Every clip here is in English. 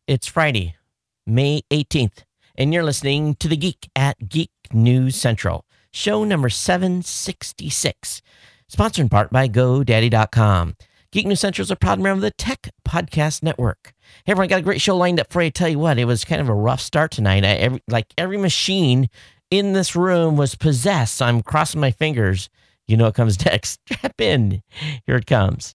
It's Friday, May 18th, and you're listening to The Geek at Geek News Central, show number 766, sponsored in part by GoDaddy.com. Geek News Central is a proud member of the Tech Podcast Network. Hey, everyone, got a great show lined up for you. I tell you what, it was kind of a rough start tonight. Every machine in this room was possessed. So I'm crossing my fingers. You know what comes next. Strap in. Here it comes.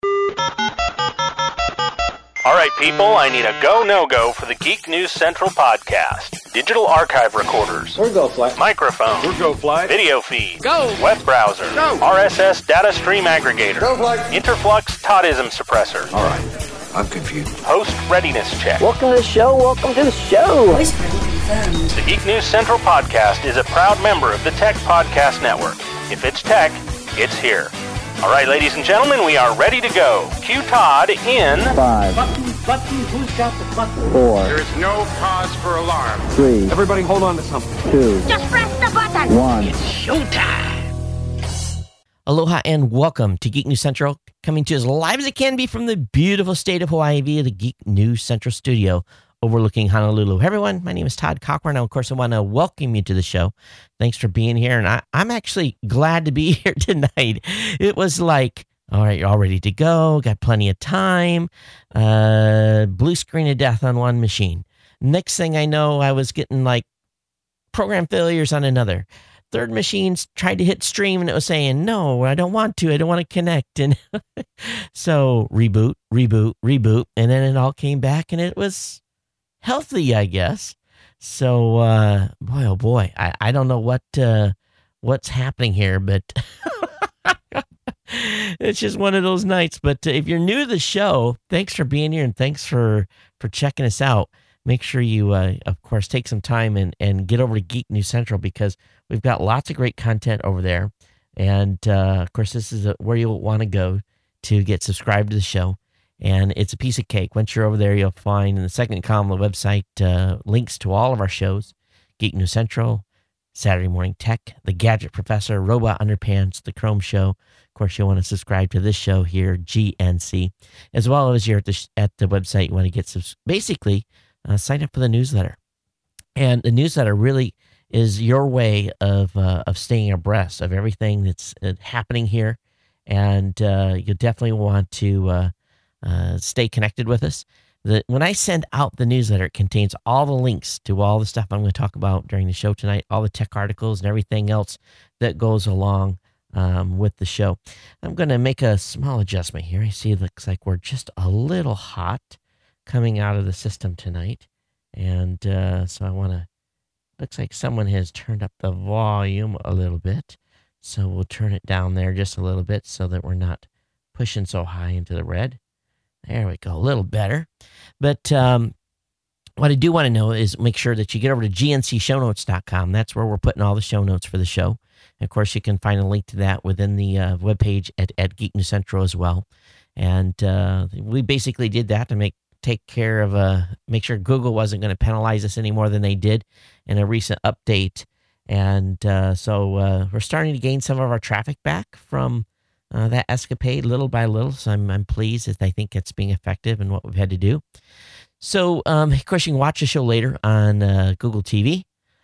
All right, people, I need a go, no-go for the Geek News Central podcast. Digital archive recorders. We're go fly. Microphone. We're go fly. Video feed. Go. Web browser. Go. RSS data stream aggregator. Go fly. Interflux Toddism suppressor. All right, I'm confused. Host readiness check. Welcome to the show. Welcome to the show. Voice print confirmed. The Geek News Central podcast is a proud member of the Tech Podcast Network. If it's tech, it's here. All right, ladies and gentlemen, we are ready to go. Cue Todd in 5, Button, who's got the button? 4, There is no cause for alarm. 3, Everybody hold on to something. 2, Just press the button. 1. Aloha and welcome to Geek News Central, coming to you as live as it can be from the beautiful state of Hawaii via the Geek News Central studio overlooking Honolulu. Hey everyone, my name is Todd Cochran. Of course, I want to welcome you to the show. Thanks for being here. And I'm actually glad to be here tonight. It was like, all right, you're all ready to go. Got plenty of time. Blue screen of death on one machine. Next thing I know, I was getting like program failures on another. Third machine tried to hit stream and it was saying, no, I don't want to. I don't want to connect. And so reboot. And then it all came back and it was healthy, I guess. So, boy, oh boy, I don't know what's happening here, but it's just one of those nights. But if you're new to the show, thanks for being here and thanks for checking us out. Make sure you, of course, take some time and get over to Geek News Central because we've got lots of great content over there. And, of course, this is where you'll want to go to get subscribed to the show. And it's a piece of cake. Once you're over there, you'll find in the second column of the website links to all of our shows, Geek News Central, Saturday Morning Tech, The Gadget Professor, Robot Underpants, The Chrome Show. Of course, you'll want to subscribe to this show here, GNC, as well as you're at the website. You want to get basically sign up for the newsletter. And the newsletter really is your way of staying abreast of everything that's happening here. And you'll definitely want to stay connected with us. When I send out the newsletter, it contains all the links to all the stuff I'm going to talk about during the show tonight, all the tech articles and everything else that goes along with the show. I'm going to make a small adjustment here. I see it looks like we're just a little hot coming out of the system tonight. And so I want to, looks like someone has turned up the volume a little bit. So we'll turn it down there just a little bit so that we're not pushing so high into the red. There we go, a little better. But what I do want to know is make sure that you get over to gncshownotes.com. That's where we're putting all the show notes for the show. And of course, you can find a link to that within the webpage at Geek News Central as well. And we basically did that to take care of, make sure Google wasn't going to penalize us any more than they did in a recent update. And so we're starting to gain some of our traffic back from that escapade little by little. So I'm pleased as I think it's being effective in what we've had to do. So, of course, you can watch the show later on Google TV,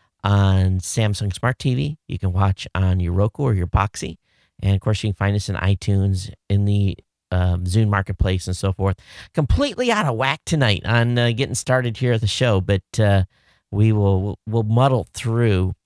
on Samsung Smart TV. You can watch on your Roku or your Boxee. And, of course, you can find us in iTunes, in the Zune Marketplace, and so forth. Completely out of whack tonight on getting started here at the show, but we'll muddle through.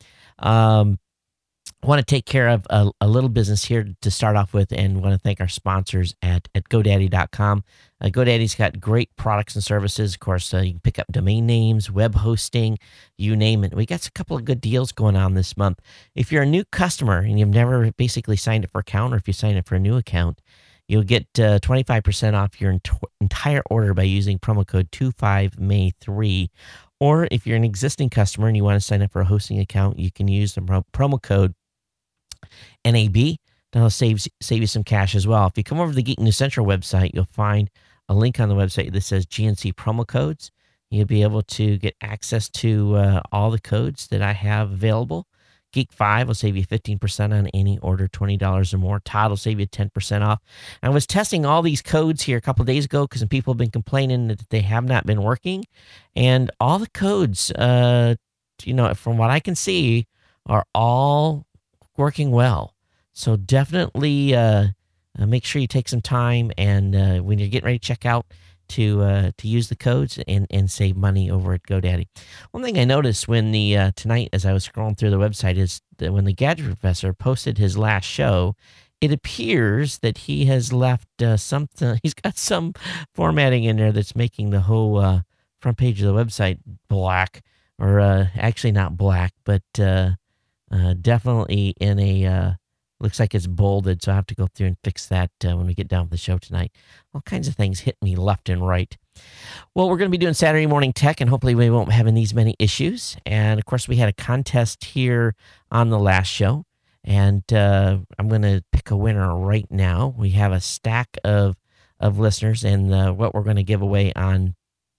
I want to take care of a little business here to start off with and want to thank our sponsors at GoDaddy.com. GoDaddy's got great products and services. Of course, you can pick up domain names, web hosting, you name it. We got a couple of good deals going on this month. If you're a new customer and you've never basically signed up for an account, or if you sign up for a new account, you'll get 25% off your entire order by using promo code 25May3. Or if you're an existing customer and you want to sign up for a hosting account, you can use the promo code NAB. That'll save you some cash as well. If you come over to the Geek News Central website, you'll find a link on the website that says GNC promo codes. You'll be able to get access to all the codes that I have available. Geek 5 will save you 15% on any order $20 or more. Todd will save you 10% off. I was testing all these codes here a couple days ago because some people have been complaining that they have not been working. And all the codes, from what I can see, are all working well. So definitely make sure you take some time and when you're getting ready to check out, to use the codes and save money over at GoDaddy. One thing I noticed when tonight as I was scrolling through the website is that when the Gadget Professor posted his last show, it appears that he has left something. He's got some formatting in there that's making the whole front page of the website black, or actually not black, but definitely in a looks like it's bolded, so I have to go through and fix that when we get down with the show tonight. All kinds of things hit me left and right. Well, we're going to be doing Saturday morning tech, and hopefully we won't be having these many issues. And, of course, we had a contest here on the last show, and I'm going to pick a winner right now. We have a stack of listeners, and what we're going to give away on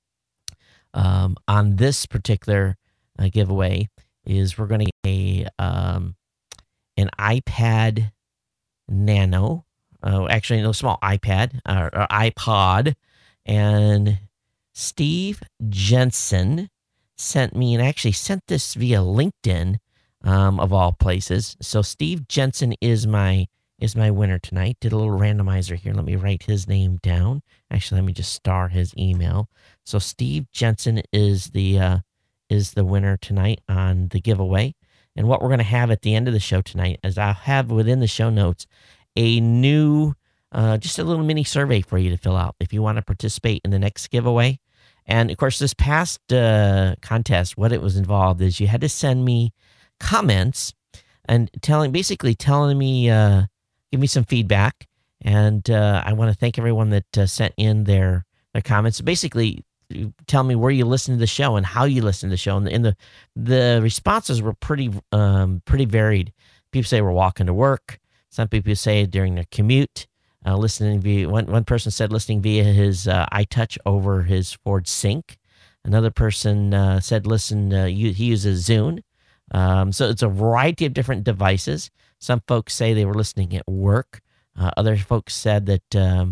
this particular giveaway is we're going to get an iPad Nano, small iPad or iPod, and Steve Jensen sent me, and actually sent this via LinkedIn, of all places. So Steve Jensen is my winner tonight. Did a little randomizer here. Let me write his name down. Actually, let me just star his email. So Steve Jensen is the winner tonight on the giveaway. And what we're going to have at the end of the show tonight is I'll have within the show notes a new, just a little mini survey for you to fill out if you want to participate in the next giveaway. And, of course, this past contest, what it was involved is you had to send me comments and telling me, give me some feedback. And I want to thank everyone that sent in their comments. Basically, tell me where you listen to the show and how you listen to the show. And the responses were pretty varied. People say we're walking to work. Some people say during their commute, listening via one person said listening via his iTouch over his Ford Sync. Another person said he uses Zune. So it's a variety of different devices. Some folks say they were listening at work. Other folks said that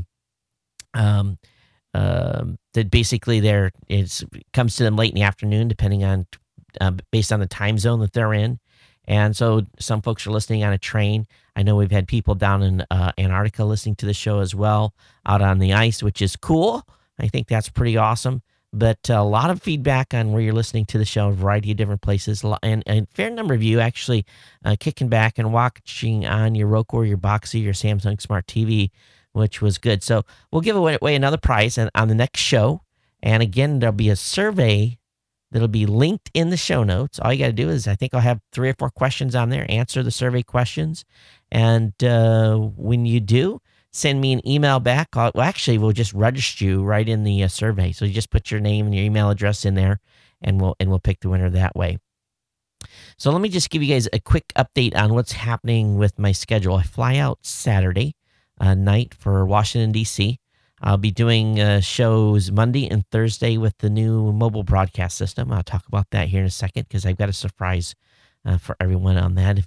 that basically it comes to them late in the afternoon, depending on based on the time zone that they're in. And so some folks are listening on a train. I know we've had people down in Antarctica listening to the show as well, out on the ice, which is cool. I think that's pretty awesome. But a lot of feedback on where you're listening to the show, a variety of different places, and a fair number of you actually kicking back and watching on your Roku or your Boxee, your Samsung Smart TV, which was good. So we'll give away another prize on the next show. And again, there'll be a survey that'll be linked in the show notes. All you got to do is, I think I'll have 3 or 4 questions on there. Answer the survey questions. And when you do, send me an email back. We'll just register you right in the survey. So you just put your name and your email address in there, and we'll pick the winner that way. So let me just give you guys a quick update on what's happening with my schedule. I fly out Saturday night for Washington, D.C. I'll be doing shows Monday and Thursday with the new mobile broadcast system. I'll talk about that here in a second because I've got a surprise for everyone on that.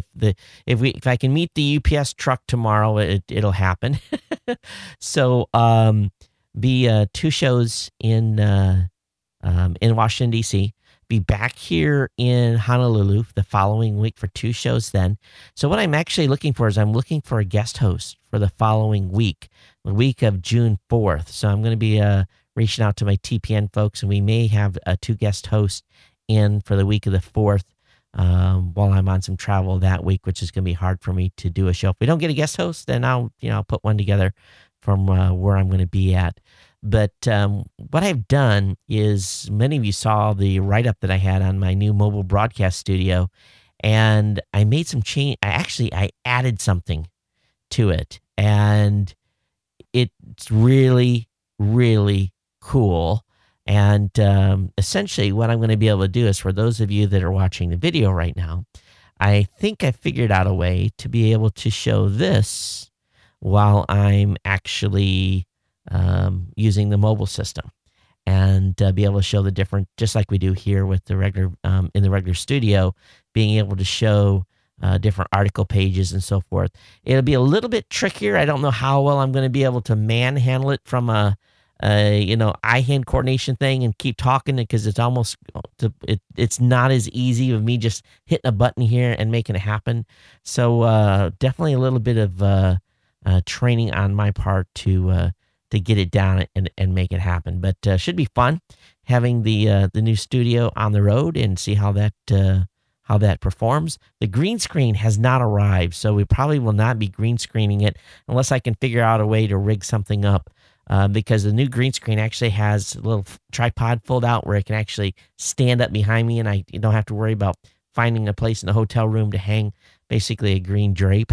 If I can meet the UPS truck tomorrow, it'll happen. So be 2 shows in Washington, D.C. Be back here in Honolulu the following week for 2 shows then. So what I'm actually looking for is I'm looking for a guest host for the following week, the week of June 4th. So I'm going to be reaching out to my TPN folks, and we may have 2 guest hosts in for the week of the 4th while I'm on some travel that week, which is going to be hard for me to do a show. If we don't get a guest host, then I'll put one together from where I'm going to be at. But what I've done is, many of you saw the write-up that I had on my new mobile broadcast studio, and I made some change. I added something to it, and it's really, really cool. And essentially what I'm going to be able to do is, for those of you that are watching the video right now, I think I figured out a way to be able to show this while I'm actually using the mobile system. and be able to show the different, just like we do here with the regular in the regular studio, being able to show different article pages and so forth. It'll be a little bit trickier. I don't know how well I'm going to be able to manhandle it from a eye-hand coordination thing and keep talking, because it's almost it's not as easy of me just hitting a button here and making it happen. So definitely a little bit of training on my part to get it down and make it happen. But should be fun having the new studio on the road and see how that performs. The green screen has not arrived, so we probably will not be green screening it unless I can figure out a way to rig something up, because the new green screen actually has a little tripod fold out where it can actually stand up behind me, and I don't have to worry about finding a place in the hotel room to hang basically a green drape.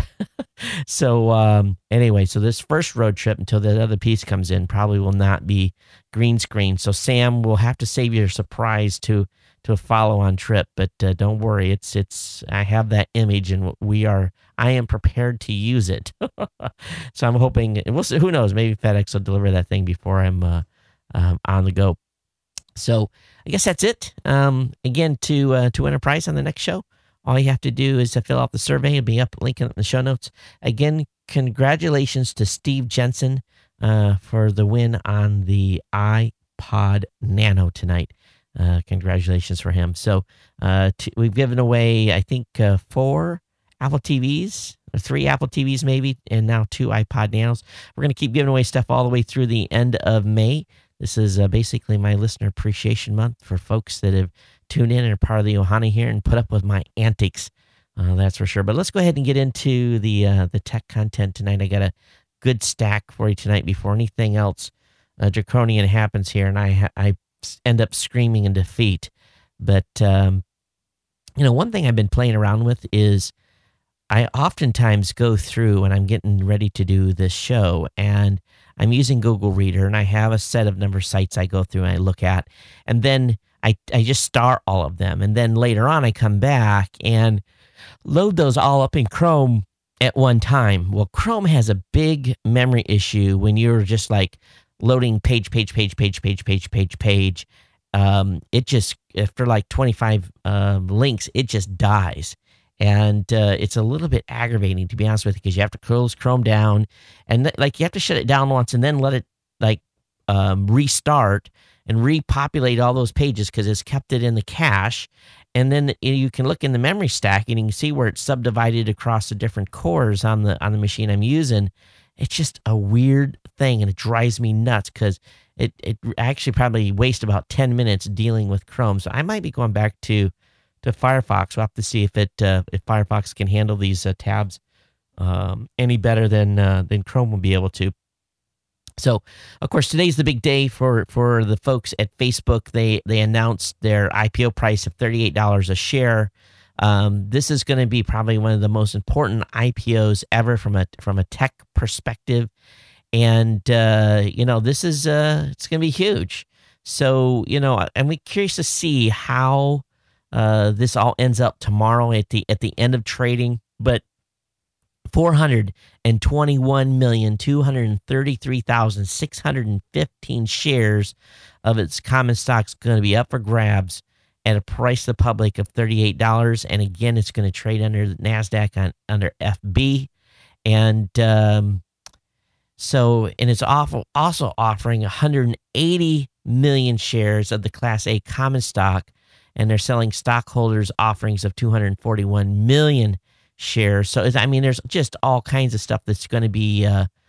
So anyway, so this first road trip until the other piece comes in probably will not be green screen. So Sam, will have to save your surprise to a follow-on trip, but don't worry, it's I have that image, and I am prepared to use it. So I'm hoping, we'll see, who knows, maybe FedEx will deliver that thing before I'm on the go. So I guess that's it. Again, to win a prize on the next show, all you have to do is fill out the survey. It'll be up, link in the show notes. Again, congratulations to Steve Jensen for the win on the iPod Nano tonight. Congratulations for him. So we've given away, I think, 4 Apple TVs, or 3 Apple TVs maybe, and now 2 iPod Nanos. We're going to keep giving away stuff all the way through the end of May. This is basically my listener appreciation month for folks that have tuned in and are part of the Ohana here and put up with my antics. That's for sure. But let's go ahead and get into the tech content tonight. I got a good stack for you tonight before anything else draconian happens here, and I end up screaming in defeat. But one thing I've been playing around with is I oftentimes go through when I'm getting ready to do this show, and I'm using Google Reader, and I have a set of number of sites I go through and I look at, and then I just start all of them, and then later on I come back and load those all up in Chrome at one time. Well, Chrome has a big memory issue when you're just like loading page. It just, after like 25 links, it just dies. And it's a little bit aggravating, to be honest with you, because you have to close Chrome down, and you have to shut it down once and then let it restart and repopulate all those pages because it's kept it in the cache. And then you can look in the memory stack and you can see where it's subdivided across the different cores on the machine I'm using. It's just a weird thing, and it drives me nuts because it actually probably wastes about 10 minutes dealing with Chrome. So I might be going back to Firefox. We'll have to see if Firefox can handle these tabs any better than Chrome will be able to. So, of course, today's the big day for the folks at Facebook. They announced their IPO price of $38 a share. This is going to be probably one of the most important IPOs ever from a tech perspective, and this is it's going to be huge. So I'm curious to see how this all ends up tomorrow at the end of trading, but 421,233,615 shares of its common stock is going to be up for grabs at a price to the public of $38. And again, it's going to trade under the NASDAQ under FB. And it's also offering 180 million shares of the Class A common stock, and they're selling stockholders offerings of 241 million shares. So there's just all kinds of stuff that's going to be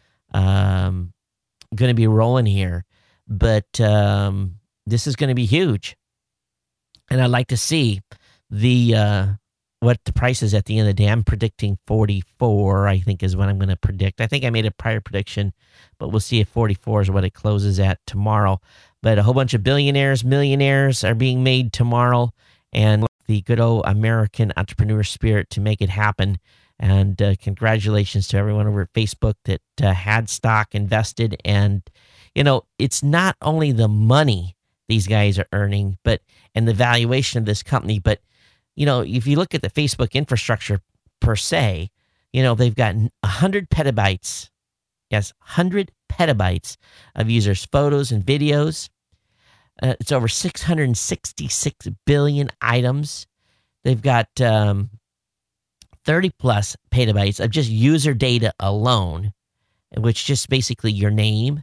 rolling here, but this is going to be huge, and I'd like to see what the price is at the end of the day. I'm predicting 44. I think is what I'm going to predict. I think I made a prior prediction, but we'll see if 44 is what it closes at tomorrow. But a whole bunch of billionaires, millionaires are being made tomorrow, and the good old American entrepreneur spirit to make it happen. And congratulations to everyone over at Facebook that had stock invested. And, it's not only the money these guys are earning, and the valuation of this company, but, if you look at the Facebook infrastructure per se, they've got 100 petabytes. Yes, 100 petabytes of users' photos and videos. It's over 666 billion items. They've got 30 plus petabytes of just user data alone, which just basically your name,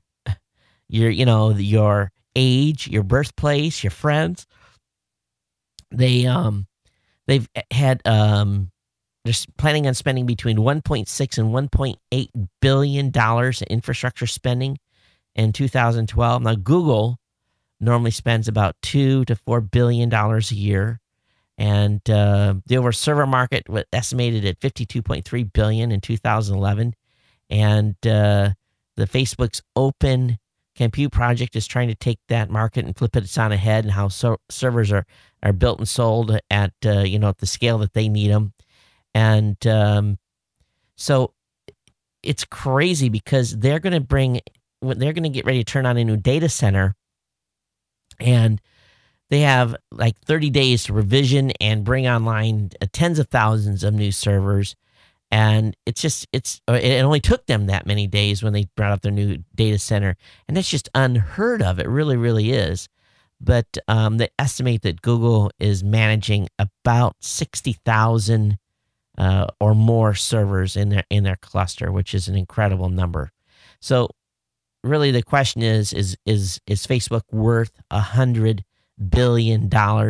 your age, your birthplace, your friends. They've had they're planning on spending between 1.6 and 1.8 billion dollars in infrastructure spending in 2012. Now Google normally spends about $2 to $4 billion a year. And the overall server market was estimated at $52.3 billion in 2011. And the Facebook's Open Compute project is trying to take that market and flip it on its head, and how servers are built and sold at at the scale that they need them. And so it's crazy because they're going to get ready to turn on a new data center, and they have like 30 days to revision and bring online tens of thousands of new servers. And it only took them that many days when they brought up their new data center. And that's just unheard of. It really, really is. But they estimate that Google is managing about 60,000 or more servers in their cluster, which is an incredible number. So really the question is Facebook worth $100 billion?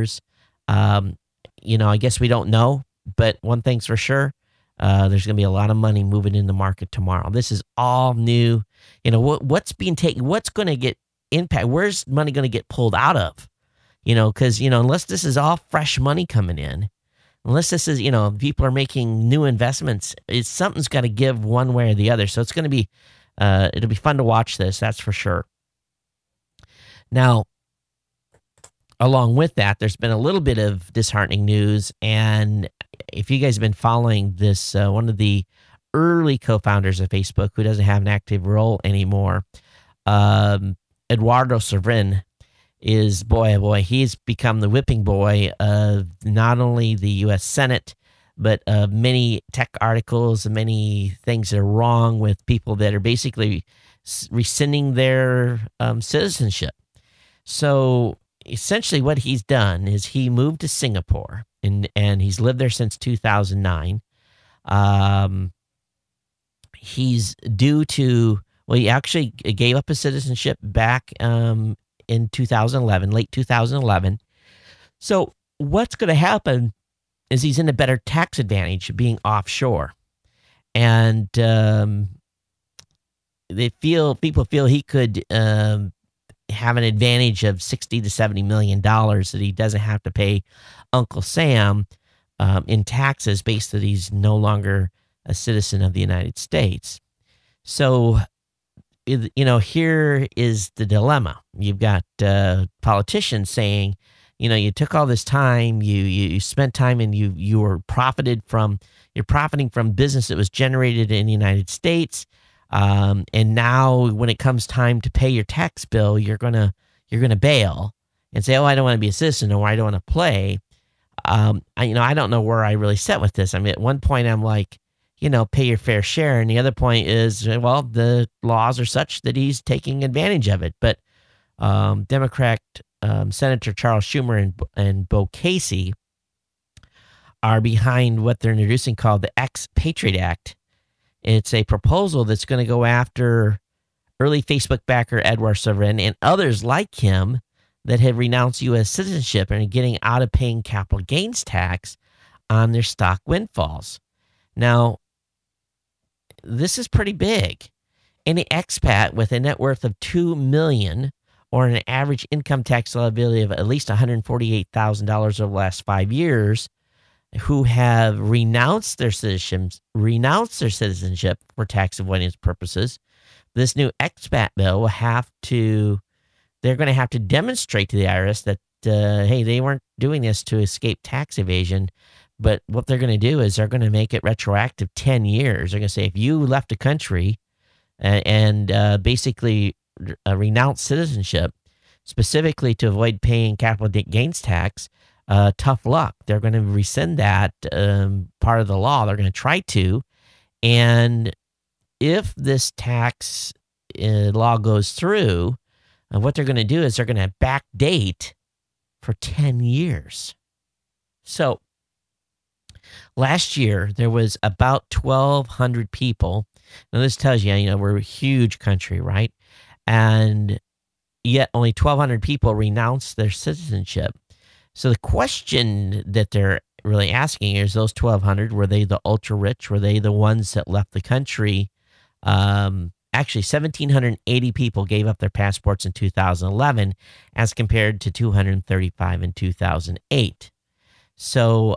I guess we don't know, but one thing's for sure, there's going to be a lot of money moving in the market tomorrow. This is all new. What's being taken, what's going to get impact, where's money going to get pulled out of? Because, unless this is all fresh money coming in, unless this is, people are making new investments, something's got to give one way or the other. So it's going to be, it'll be fun to watch this. That's for sure. Now, along with that, there's been a little bit of disheartening news. And if you guys have been following this, one of the early co-founders of Facebook, who doesn't have an active role anymore, Eduardo Saverin, is, he's become the whipping boy of not only the U.S. Senate, but of many tech articles and many things that are wrong with people that are basically rescinding their citizenship. So essentially what he's done is he moved to Singapore, and he's lived there since 2009. He's he actually gave up his citizenship back in 2011, late 2011. So what's going to happen is he's in a better tax advantage being offshore. And people feel he could have an advantage of $60 to $70 million that he doesn't have to pay Uncle Sam in taxes, based that he's no longer a citizen of the United States. So, here is the dilemma. You've got politicians saying, you took all this time, you spent time, and you're profiting from business that was generated in the United States. And now when it comes time to pay your tax bill, you're gonna bail and say, oh, I don't want to be a citizen, or I don't want to play. I don't know where I really sit with this. I mean, at one point I'm like, pay your fair share. And the other point is, well, the laws are such that he's taking advantage of it. But Democrat Senator Charles Schumer and Bo Casey are behind what they're introducing called the Ex-Patriot Act. It's a proposal that's going to go after early Facebook backer Eduardo Saverin and others like him that have renounced U.S. citizenship and are getting out of paying capital gains tax on their stock windfalls. Now, this is pretty big. Any expat with a net worth of $2 million or an average income tax liability of at least $148,000 over the last 5 years, who have renounced their citizenship for tax avoidance purposes, this new expat bill they're going to have to demonstrate to the IRS that, hey, they weren't doing this to escape tax evasion. But what they're going to do is they're going to make it retroactive 10 years. They're going to say, if you left the country and basically renounce citizenship, specifically to avoid paying capital gains tax, tough luck. They're going to rescind that part of the law. They're going to try to. And if this tax law goes through, what they're going to do is they're going to backdate for 10 years. So last year, there was about 1,200 people. Now, this tells you, we're a huge country, right? And yet only 1,200 people renounced their citizenship. So the question that they're really asking is, those 1,200, were they the ultra rich? Were they the ones that left the country? Actually, 1,780 people gave up their passports in 2011 as compared to 235 in 2008. So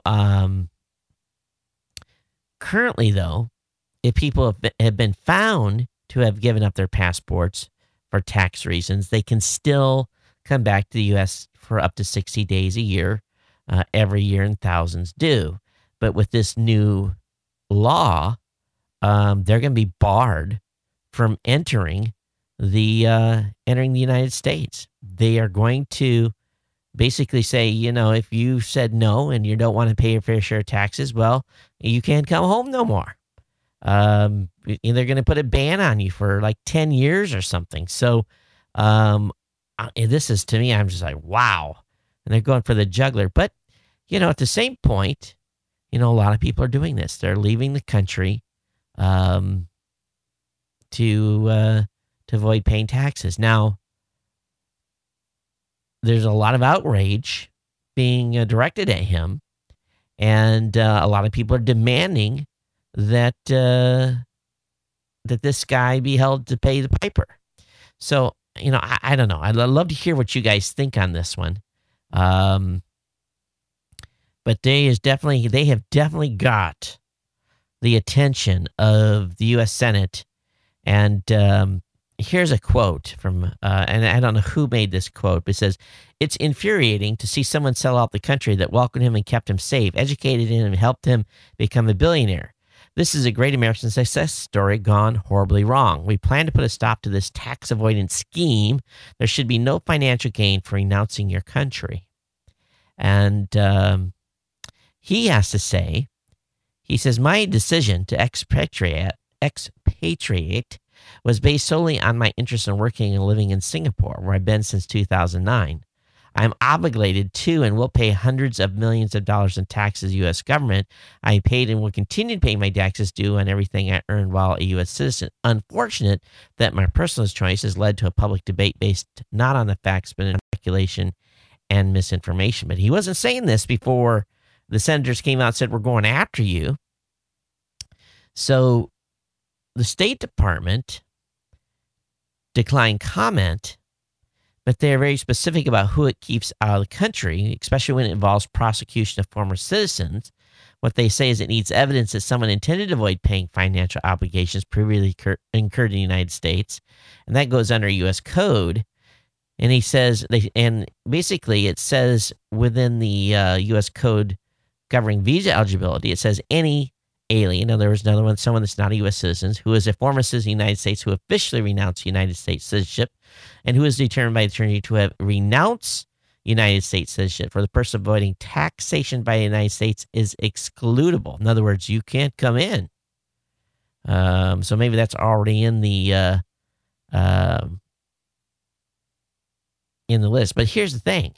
currently, though, if people have been found to have given up their passports for tax reasons, they can still come back to the U.S. for up to 60 days a year, every year, and thousands do. But with this new law, they're going to be barred from entering the United States. They are going to basically say, if you said no and you don't want to pay your fair share of taxes, well, you can't come home no more. They're going to put a ban on you for like 10 years or something. So this is, to me, I'm just like, wow. And they're going for the jugular. But, at the same point, a lot of people are doing this. They're leaving the country to avoid paying taxes. Now, there's a lot of outrage being directed at him, and a lot of people are demanding that this guy be held to pay the piper. So, I don't know. I'd love to hear what you guys think on this one. But they have definitely got the attention of the U.S. Senate. And here's a quote from, and I don't know who made this quote, but it says, "It's infuriating to see someone sell out the country that welcomed him and kept him safe, educated him, and helped him become a billionaire. This is a great American success story gone horribly wrong. We plan to put a stop to this tax avoidance scheme. There should be no financial gain for renouncing your country." And he has to say, he says, "My decision to expatriate was based solely on my interest in working and living in Singapore, where I've been since 2009. I'm obligated to and will pay hundreds of millions of dollars in taxes to the U.S. government. I paid and will continue to pay my taxes due on everything I earned while a U.S. citizen. Unfortunate that my personal choice has led to a public debate based not on the facts, but in speculation and misinformation." But he wasn't saying this before the senators came out and said, "We're going after you." So the State Department declined comment, but they're very specific about who it keeps out of the country, especially when it involves prosecution of former citizens. What they say is it needs evidence that someone intended to avoid paying financial obligations previously incurred in the United States, and that goes under U.S. Code. And he says, basically it says within the U.S. Code governing visa eligibility, it says any alien, in other words, another one, someone that's not a U.S. citizen, who is a former citizen of the United States who officially renounced United States citizenship, and who is determined by the attorney to have renounced United States citizenship for the purpose of avoiding taxation by the United States is excludable. In other words, you can't come in. So maybe that's already in the list. But here's the thing.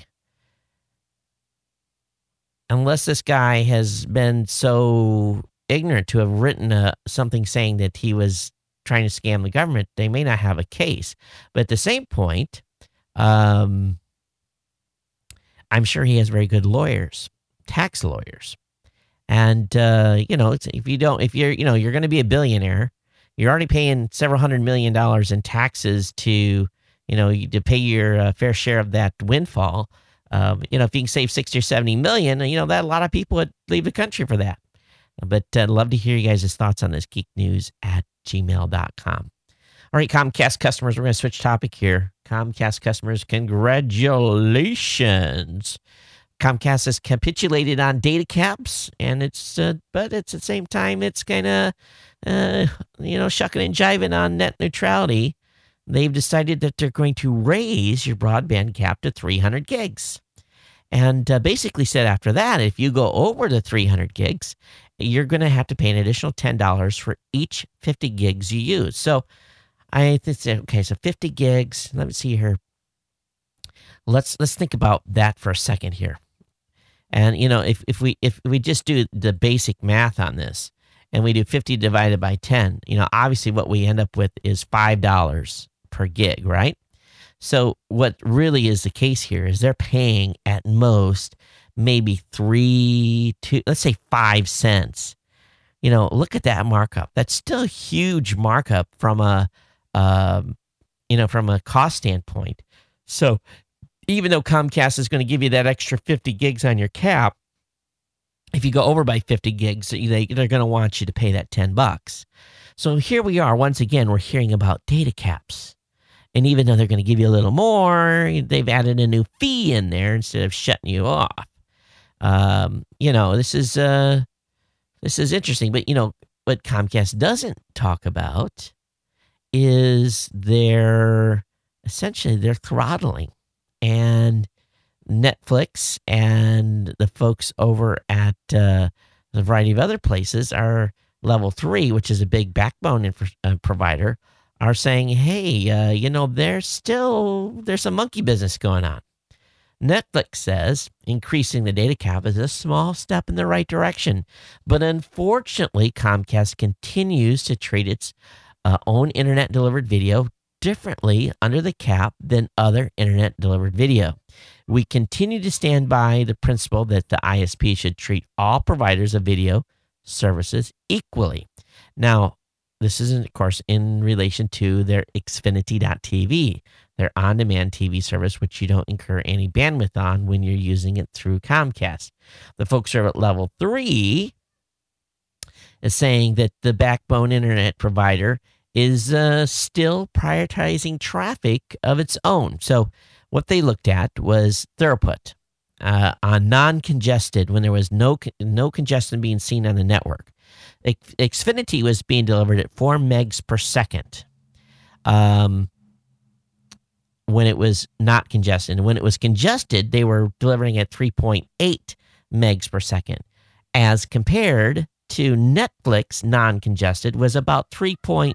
Unless this guy has been so ignorant to have written something saying that he was trying to scam the government, they may not have a case. But at the same point, I'm sure he has very good lawyers, tax lawyers. And, if you're going to be a billionaire, you're already paying several $100 million in taxes to pay your fair share of that windfall. If you can save 60 or 70 million, that a lot of people would leave the country for that. But I'd love to hear you guys' thoughts on this, geeknews@gmail.com. All right, Comcast customers, we're going to switch topic here. Comcast customers, congratulations. Comcast has capitulated on data caps, and but at the same time, it's kind of, shucking and jiving on net neutrality. They've decided that they're going to raise your broadband cap to 300 gigs. And basically said after that, if you go over the 300 gigs, you're going to have to pay an additional $10 for each 50 gigs you use. So I think, okay, so 50 gigs. Let me see here. let's think about that for a second here. And if we just do the basic math on this, and we do 50 divided by 10, obviously what we end up with is $5 per gig, right? So what really is the case here is they're paying at most maybe 5 cents. Look at that markup. That's still a huge markup from a cost standpoint. So even though Comcast is going to give you that extra 50 gigs on your cap, if you go over by 50 gigs, they're going to want you to pay that $10. So here we are. Once again, we're hearing about data caps. And even though they're going to give you a little more, they've added a new fee in there instead of shutting you off. This is interesting. But, what Comcast doesn't talk about is their throttling. And Netflix and the folks over at a variety of other places are level 3, which is a big backbone provider, are saying, hey, there's some monkey business going on. Netflix says increasing the data cap is a small step in the right direction, but unfortunately, Comcast continues to treat its own internet-delivered video differently under the cap than other internet-delivered video. We continue to stand by the principle that the ISP should treat all providers of video services equally. Now, this is, of course, in relation to their Xfinity.TV, their on-demand TV service, which you don't incur any bandwidth on when you're using it through Comcast. The folks who are at level 3 is saying that the backbone internet provider is still prioritizing traffic of its own. So what they looked at was throughput on non-congested when there was no congestion being seen on the network. Xfinity was being delivered at 4 megs per second when it was not congested. And when it was congested, they were delivering at 3.8 megs per second, as compared to Netflix non-congested was about 3.4.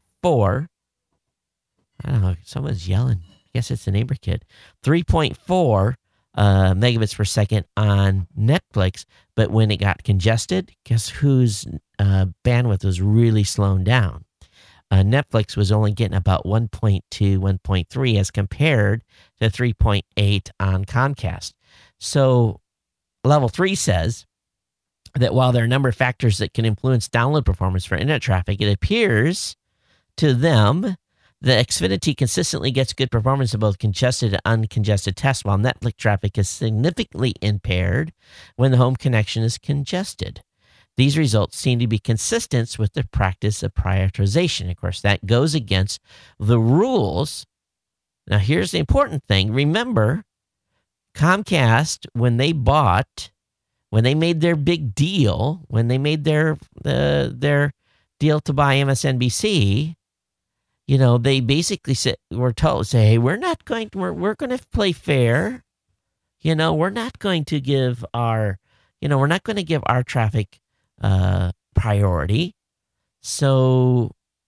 I don't know. Someone's yelling. I guess it's the neighbor kid. 3.4 megabits per second on Netflix. But when it got congested, guess whose bandwidth was really slowing down? Netflix was only getting about 1.2, 1.3 as compared to 3.8 on Comcast. So level 3 says that while there are a number of factors that can influence download performance for internet traffic, it appears to them that Xfinity consistently gets good performance in both congested and uncongested tests, while Netflix traffic is significantly impaired when the home connection is congested. These results seem to be consistent with the practice of prioritization. Of course, that goes against the rules. Now, here's the important thing. Remember, Comcast, when they made their big deal, when they made their deal to buy MSNBC, they basically we're going to play fair. We're not going to give our traffic priority. So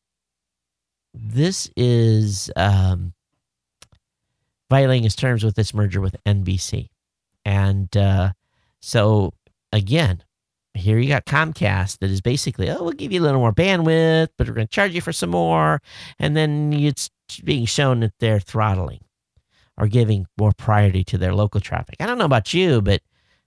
this is violating its terms with this merger with NBC. And so again, here you got Comcast that is basically, we'll give you a little more bandwidth, but we're going to charge you for some more. And then it's being shown that they're throttling or giving more priority to their local traffic. I don't know about you, but,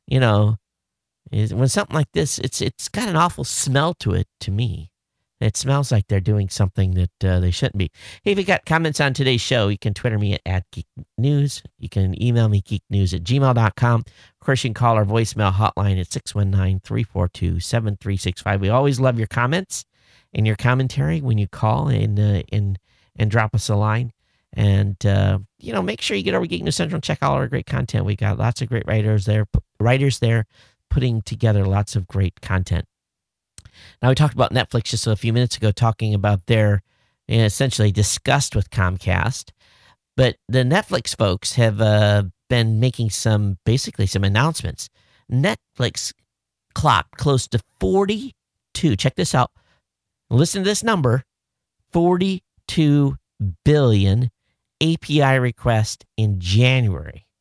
when something like this, it's got an awful smell to it to me. It smells like they're doing something that they shouldn't be. Hey, if you got comments on today's show, you can Twitter me at Geek News. You can email me geeknews@gmail.com. Of course, you can call our voicemail hotline at 619-342-7365. We always love your comments and your commentary when you call and drop us a line. And, make sure you get over to Geek News Central and check out all our great content. We got lots of great writers there putting together lots of great content. Now, we talked about Netflix just a few minutes ago, talking about their essentially disgust with Comcast. But the Netflix folks have been making some announcements. Netflix clocked close to 42. Check this out. Listen to this number. 42 billion API requests in January.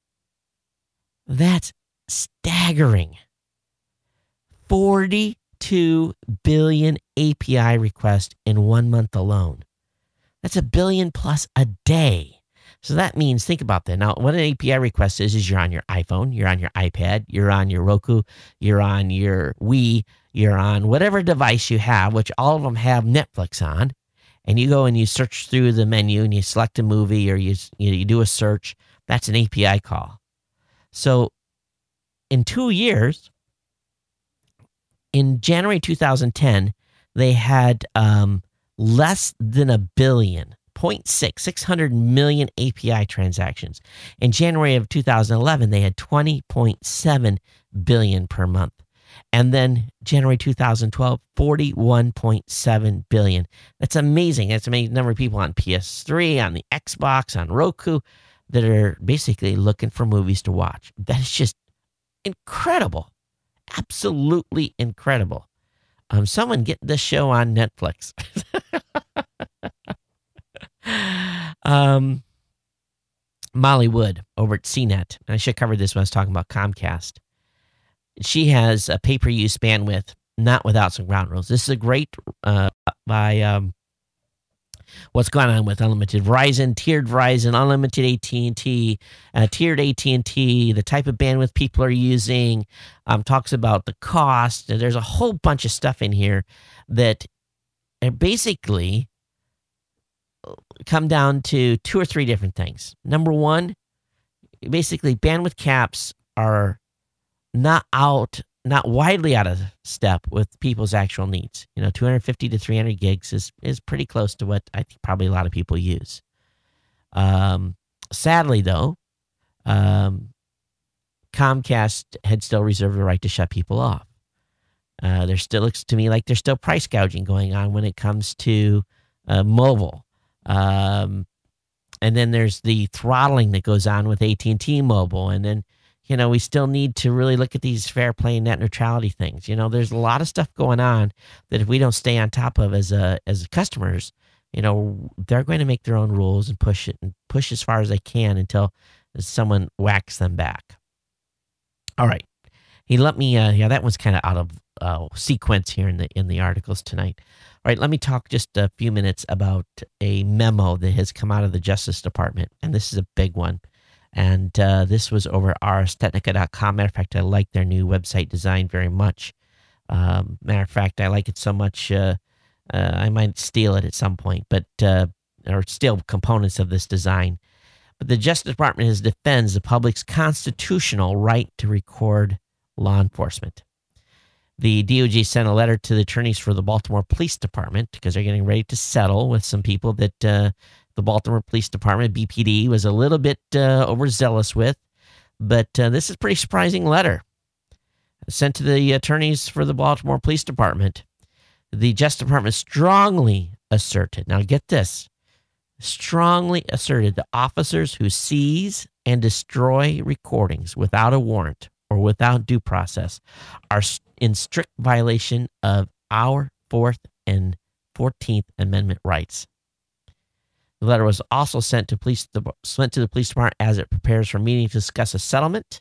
That's staggering. 42 billion API requests in 1 month alone. That's 1 billion plus a day. So that means, think about that. Now, what an API request is you're on your iPhone, you're on your iPad, you're on your Roku, you're on your Wii, you're on whatever device you have, which all of them have Netflix on, and you go and you search through the menu and you select a movie or you do a search. That's an API call. So in 2 years, in January 2010, they had less than 1 billion, 600 million API transactions. In January of 2011, they had 20.7 billion per month. And then January 2012, 41.7 billion. That's amazing. That's amazing number of people on PS3, on the Xbox, on Roku that are basically looking for movies to watch. That is just incredible. Absolutely incredible. Someone get this show on Netflix. Molly Wood over at CNET. I should have covered this when I was talking about Comcast. She has a pay-per-use bandwidth, not without some ground rules. This is a great by what's going on with unlimited Verizon, tiered Verizon, unlimited AT&T, tiered AT&T, the type of bandwidth people are using, talks about the cost. There's a whole bunch of stuff in here that basically come down to 2 or 3 different things. Number one, basically bandwidth caps are not widely out of step with people's actual needs. 250 to 300 gigs is pretty close to what I think probably a lot of people use. Sadly, though, Comcast had still reserved the right to shut people off. There still looks to me like there's still price gouging going on when it comes to mobile. And then there's the throttling that goes on with AT&T Mobile. And then, we still need to really look at these fair play and net neutrality things. There's a lot of stuff going on that if we don't stay on top of as customers, they're going to make their own rules and push as far as they can until someone whacks them back. All right. He let me, that one's kind of out of sequence here in the articles tonight. All right, let me talk just a few minutes about a memo that has come out of the Justice Department, and this is a big one. And this was over at arstechnica.com. Matter of fact, I like their new website design very much. Matter of fact, I like it so much, I might steal it at some point, or steal components of this design. But the Justice Department defends the public's constitutional right to record law enforcement. The DOJ sent a letter to the attorneys for the Baltimore Police Department because they're getting ready to settle with some people that the Baltimore Police Department, BPD, was a little bit overzealous with. But this is a pretty surprising letter sent to the attorneys for the Baltimore Police Department. The Justice Department strongly asserted, now get this, strongly asserted that officers who seize and destroy recordings without a warrant or without due process are in strict violation of our 4th and 14th Amendment rights. The letter was also sent to the police department as it prepares for a meeting to discuss a settlement.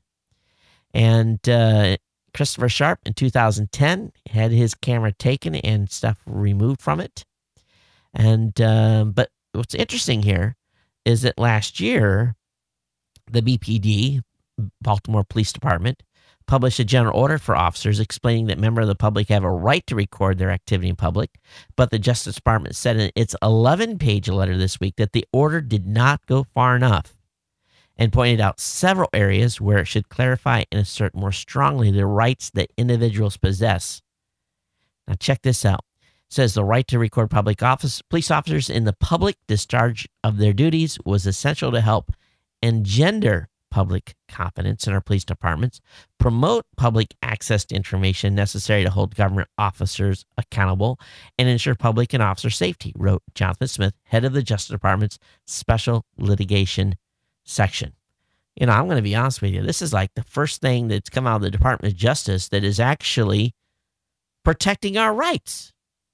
And Christopher Sharp in 2010 had his camera taken and stuff removed from it. And but what's interesting here is that last year, the BPD, Baltimore Police Department, published a general order for officers explaining that members of the public have a right to record their activity in public, but the Justice Department said in its 11-page letter this week that the order did not go far enough and pointed out several areas where it should clarify and assert more strongly the rights that individuals possess. Now check this out. It says the right to record police officers in the public discharge of their duties was essential to help engender public confidence in our police departments, promote public access to information necessary to hold government officers accountable, and ensure public and officer safety, wrote Jonathan Smith, head of the Justice Department's Special Litigation Section. I'm going to be honest with you. This is like the first thing that's come out of the Department of Justice that is actually protecting our rights.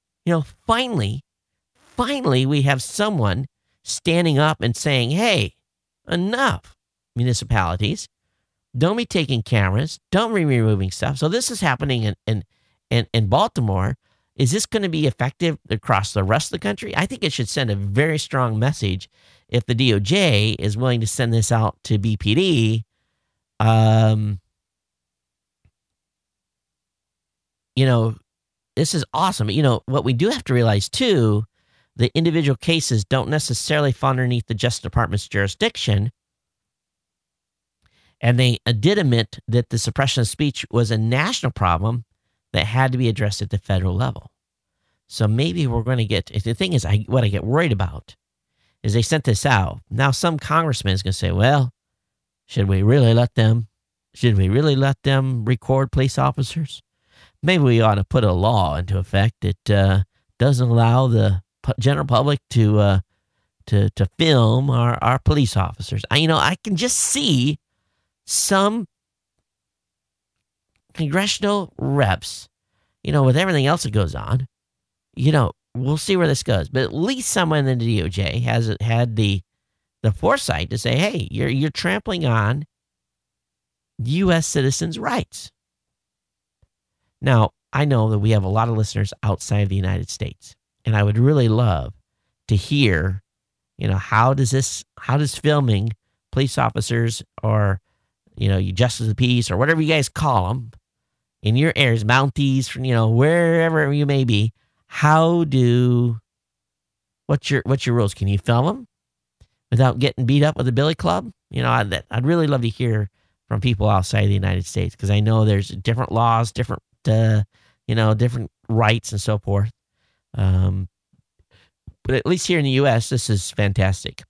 Finally, we have someone standing up and saying, hey, enough. Municipalities, Don't be taking cameras. Don't be removing stuff. So this is happening in Baltimore. Is this going to be effective across the rest of the country? I think it should send a very strong message if the DOJ is willing to send this out to BPD. This is awesome. What we do have to realize, too, the individual cases don't necessarily fall underneath the Justice Department's jurisdiction. And they did admit that the suppression of speech was a national problem that had to be addressed at the federal level. So maybe we're going to get, the thing is, what I get worried about is they sent this out. Now some congressman is going to say, well, should we really let them record police officers? Maybe we ought to put a law into effect that doesn't allow the general public to film our police officers. I can just see some congressional reps, with everything else that goes on, we'll see where this goes. But at least someone in the DOJ has had the foresight to say, hey, you're trampling on U.S. citizens' rights. Now, I know that we have a lot of listeners outside of the United States, and I would really love to hear, how does filming police officers or, you justice of the peace or whatever you guys call them in your areas, Mounties, wherever you may be, what's your rules? Can you film them without getting beat up with a billy club? I'd really love to hear from people outside of the United States, because I know there's different laws, different rights and so forth. But at least here in the U.S., this is fantastic.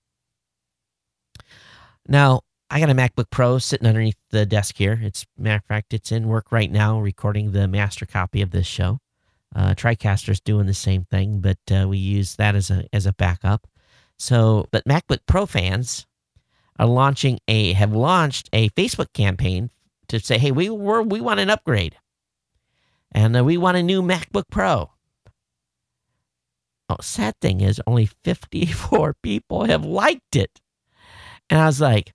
Now, I got a MacBook Pro sitting underneath the desk here. Matter of fact, it's in work right now, recording the master copy of this show. TriCaster's doing the same thing, but we use that as a backup. But MacBook Pro fans have launched a Facebook campaign to say, hey, we want an upgrade. And we want a new MacBook Pro. Oh, sad thing is only 54 people have liked it. And I was like,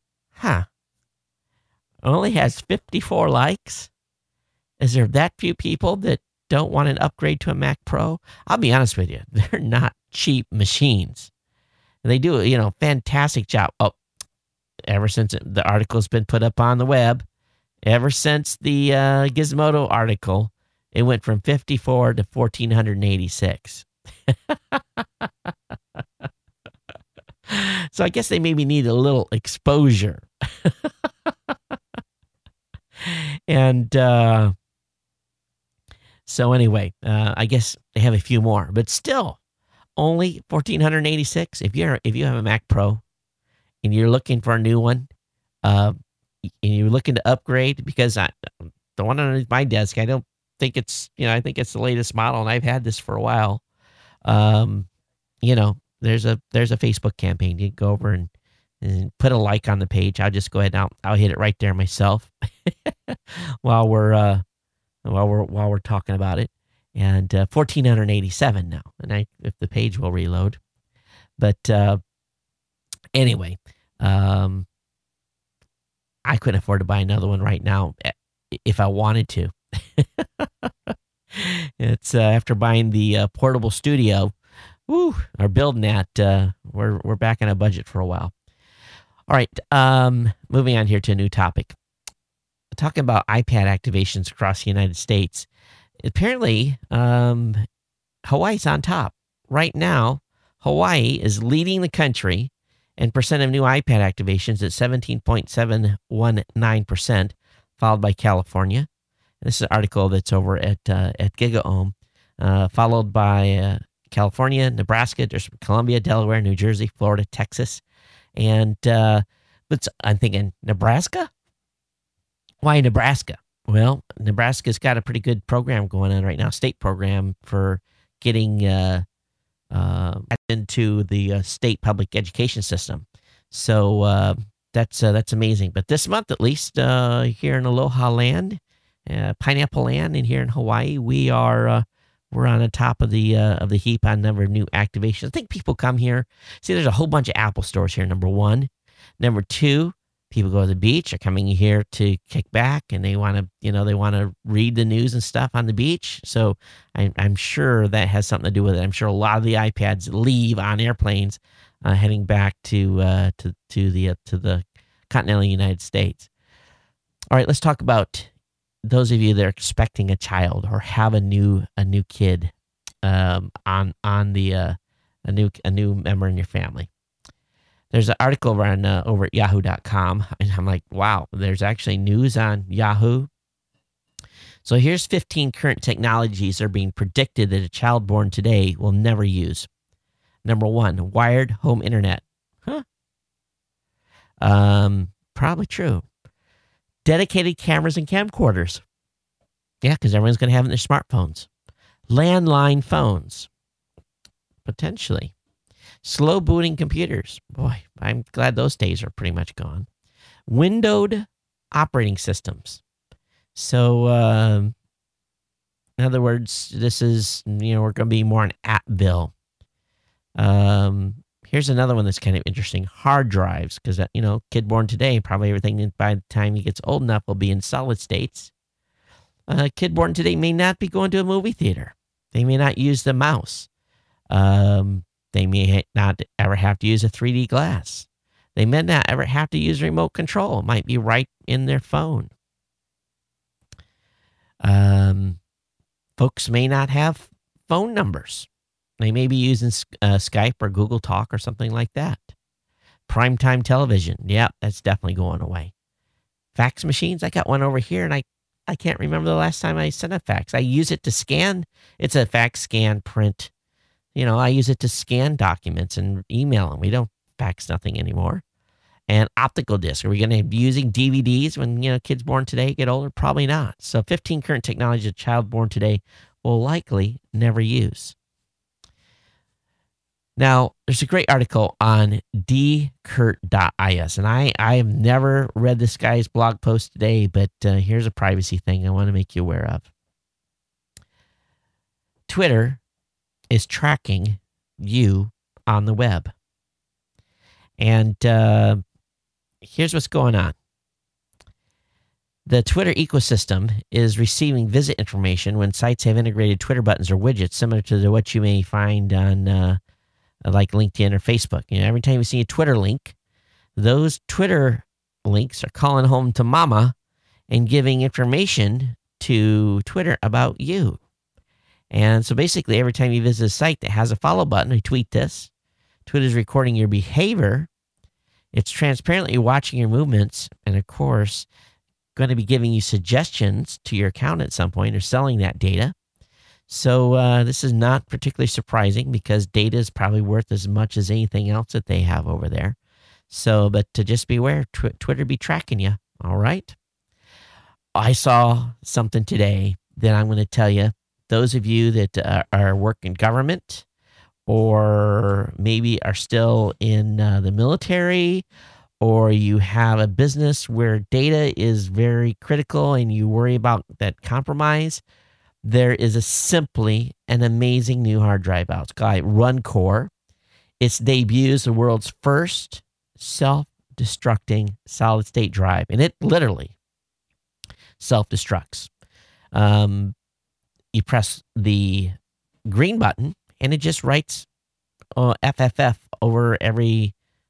only has 54 likes? Is there that few people that don't want an upgrade to a Mac Pro? I'll be honest with you. They're not cheap machines. They do a fantastic job. Oh, ever since the article's been put up on the web, ever since the Gizmodo article, it went from 54 to 1,486. So I guess they maybe need a little exposure. And so anyway, I guess they have a few more, but still only 1,486. If you have a Mac Pro and you're looking for a new one, and you're looking to upgrade, because the one on my desk, I don't think it's, I think it's the latest model, and I've had this for a while. There's a Facebook campaign. You can go over and put a like on the page. I'll just go ahead and I'll hit it right there myself while we're talking about it. And 1,487 now, and if the page will reload. But anyway, I couldn't afford to buy another one right now if I wanted to. It's after buying the portable studio, or building that, we're back in a budget for a while. All right, moving on here to a new topic. Talking about iPad activations across the United States. Apparently, Hawaii's on top. Right now, Hawaii is leading the country in percent of new iPad activations at 17.719%, followed by California. This is an article that's over at GigaOM, followed by California, Nebraska, District of Columbia, Delaware, New Jersey, Florida, Texas. And but I'm thinking, Nebraska? Why Nebraska? Well, Nebraska's got a pretty good program going on right now, state program for getting into the state public education system. So that's amazing. But this month, at least, here in Aloha Land, Pineapple Land, and here in Hawaii, we're on the top of the heap on number of new activations. I think people come here. See, there's a whole bunch of Apple stores here. Number one, number two, People go to the beach, are coming here to kick back, and they want to read the news and stuff on the beach. So I'm sure that has something to do with it. I'm sure a lot of the iPads leave on airplanes, heading back to the continental United States. All right, let's talk about those of you that are expecting a child or have a new kid, a new member in your family. There's an article over at yahoo.com, and I'm like, wow, there's actually news on Yahoo. So here's 15 current technologies that are being predicted that a child born today will never use. Number 1, wired home internet. Probably true. Dedicated cameras and camcorders. Yeah, because everyone's going to have it in their smartphones. Landline phones. Potentially. Slow booting computers. Boy, I'm glad those days are pretty much gone. Windowed operating systems. So, in other words, this is, we're going to be more an Appville. Here's another one that's kind of interesting. Hard drives, because, kid born today, probably everything by the time he gets old enough will be in solid states. Kid born today may not be going to a movie theater. They may not use the mouse. They may not ever have to use a 3D glass. They may not ever have to use remote control. It might be right in their phone. Folks may not have phone numbers. They may be using Skype or Google Talk or something like that. Primetime television. Yep, that's definitely going away. Fax machines. I got one over here, and I can't remember the last time I sent a fax. I use it to scan. It's a fax, scan, print. I use it to scan documents and email them. We don't fax nothing anymore. And optical disc. Are we going to be using DVDs when, kids born today get older? Probably not. So 15 current technologies a child born today will likely never use. Now, there's a great article on dkurt.is, and I have never read this guy's blog post today, but here's a privacy thing I want to make you aware of. Twitter is tracking you on the web. And here's what's going on. The Twitter ecosystem is receiving visit information when sites have integrated Twitter buttons or widgets similar to what you may find on like LinkedIn or Facebook. Every time you see a Twitter link, those Twitter links are calling home to mama and giving information to Twitter about you. And so basically, every time you visit a site that has a follow button, I tweet this, Twitter's recording your behavior. It's transparently watching your movements, and of course, going to be giving you suggestions to your account at some point or selling that data. So this is not particularly surprising because data is probably worth as much as anything else that they have over there. So, but to just beware, Twitter be tracking you. All right. I saw something today that I'm going to tell you. Those of you that are working government or maybe are still in the military, or you have a business where data is very critical and you worry about that compromise, there is simply an amazing new hard drive out. It's called RunCore. It debuts the world's first self-destructing solid-state drive, and it literally self-destructs. You press the green button, and it just writes FFF over every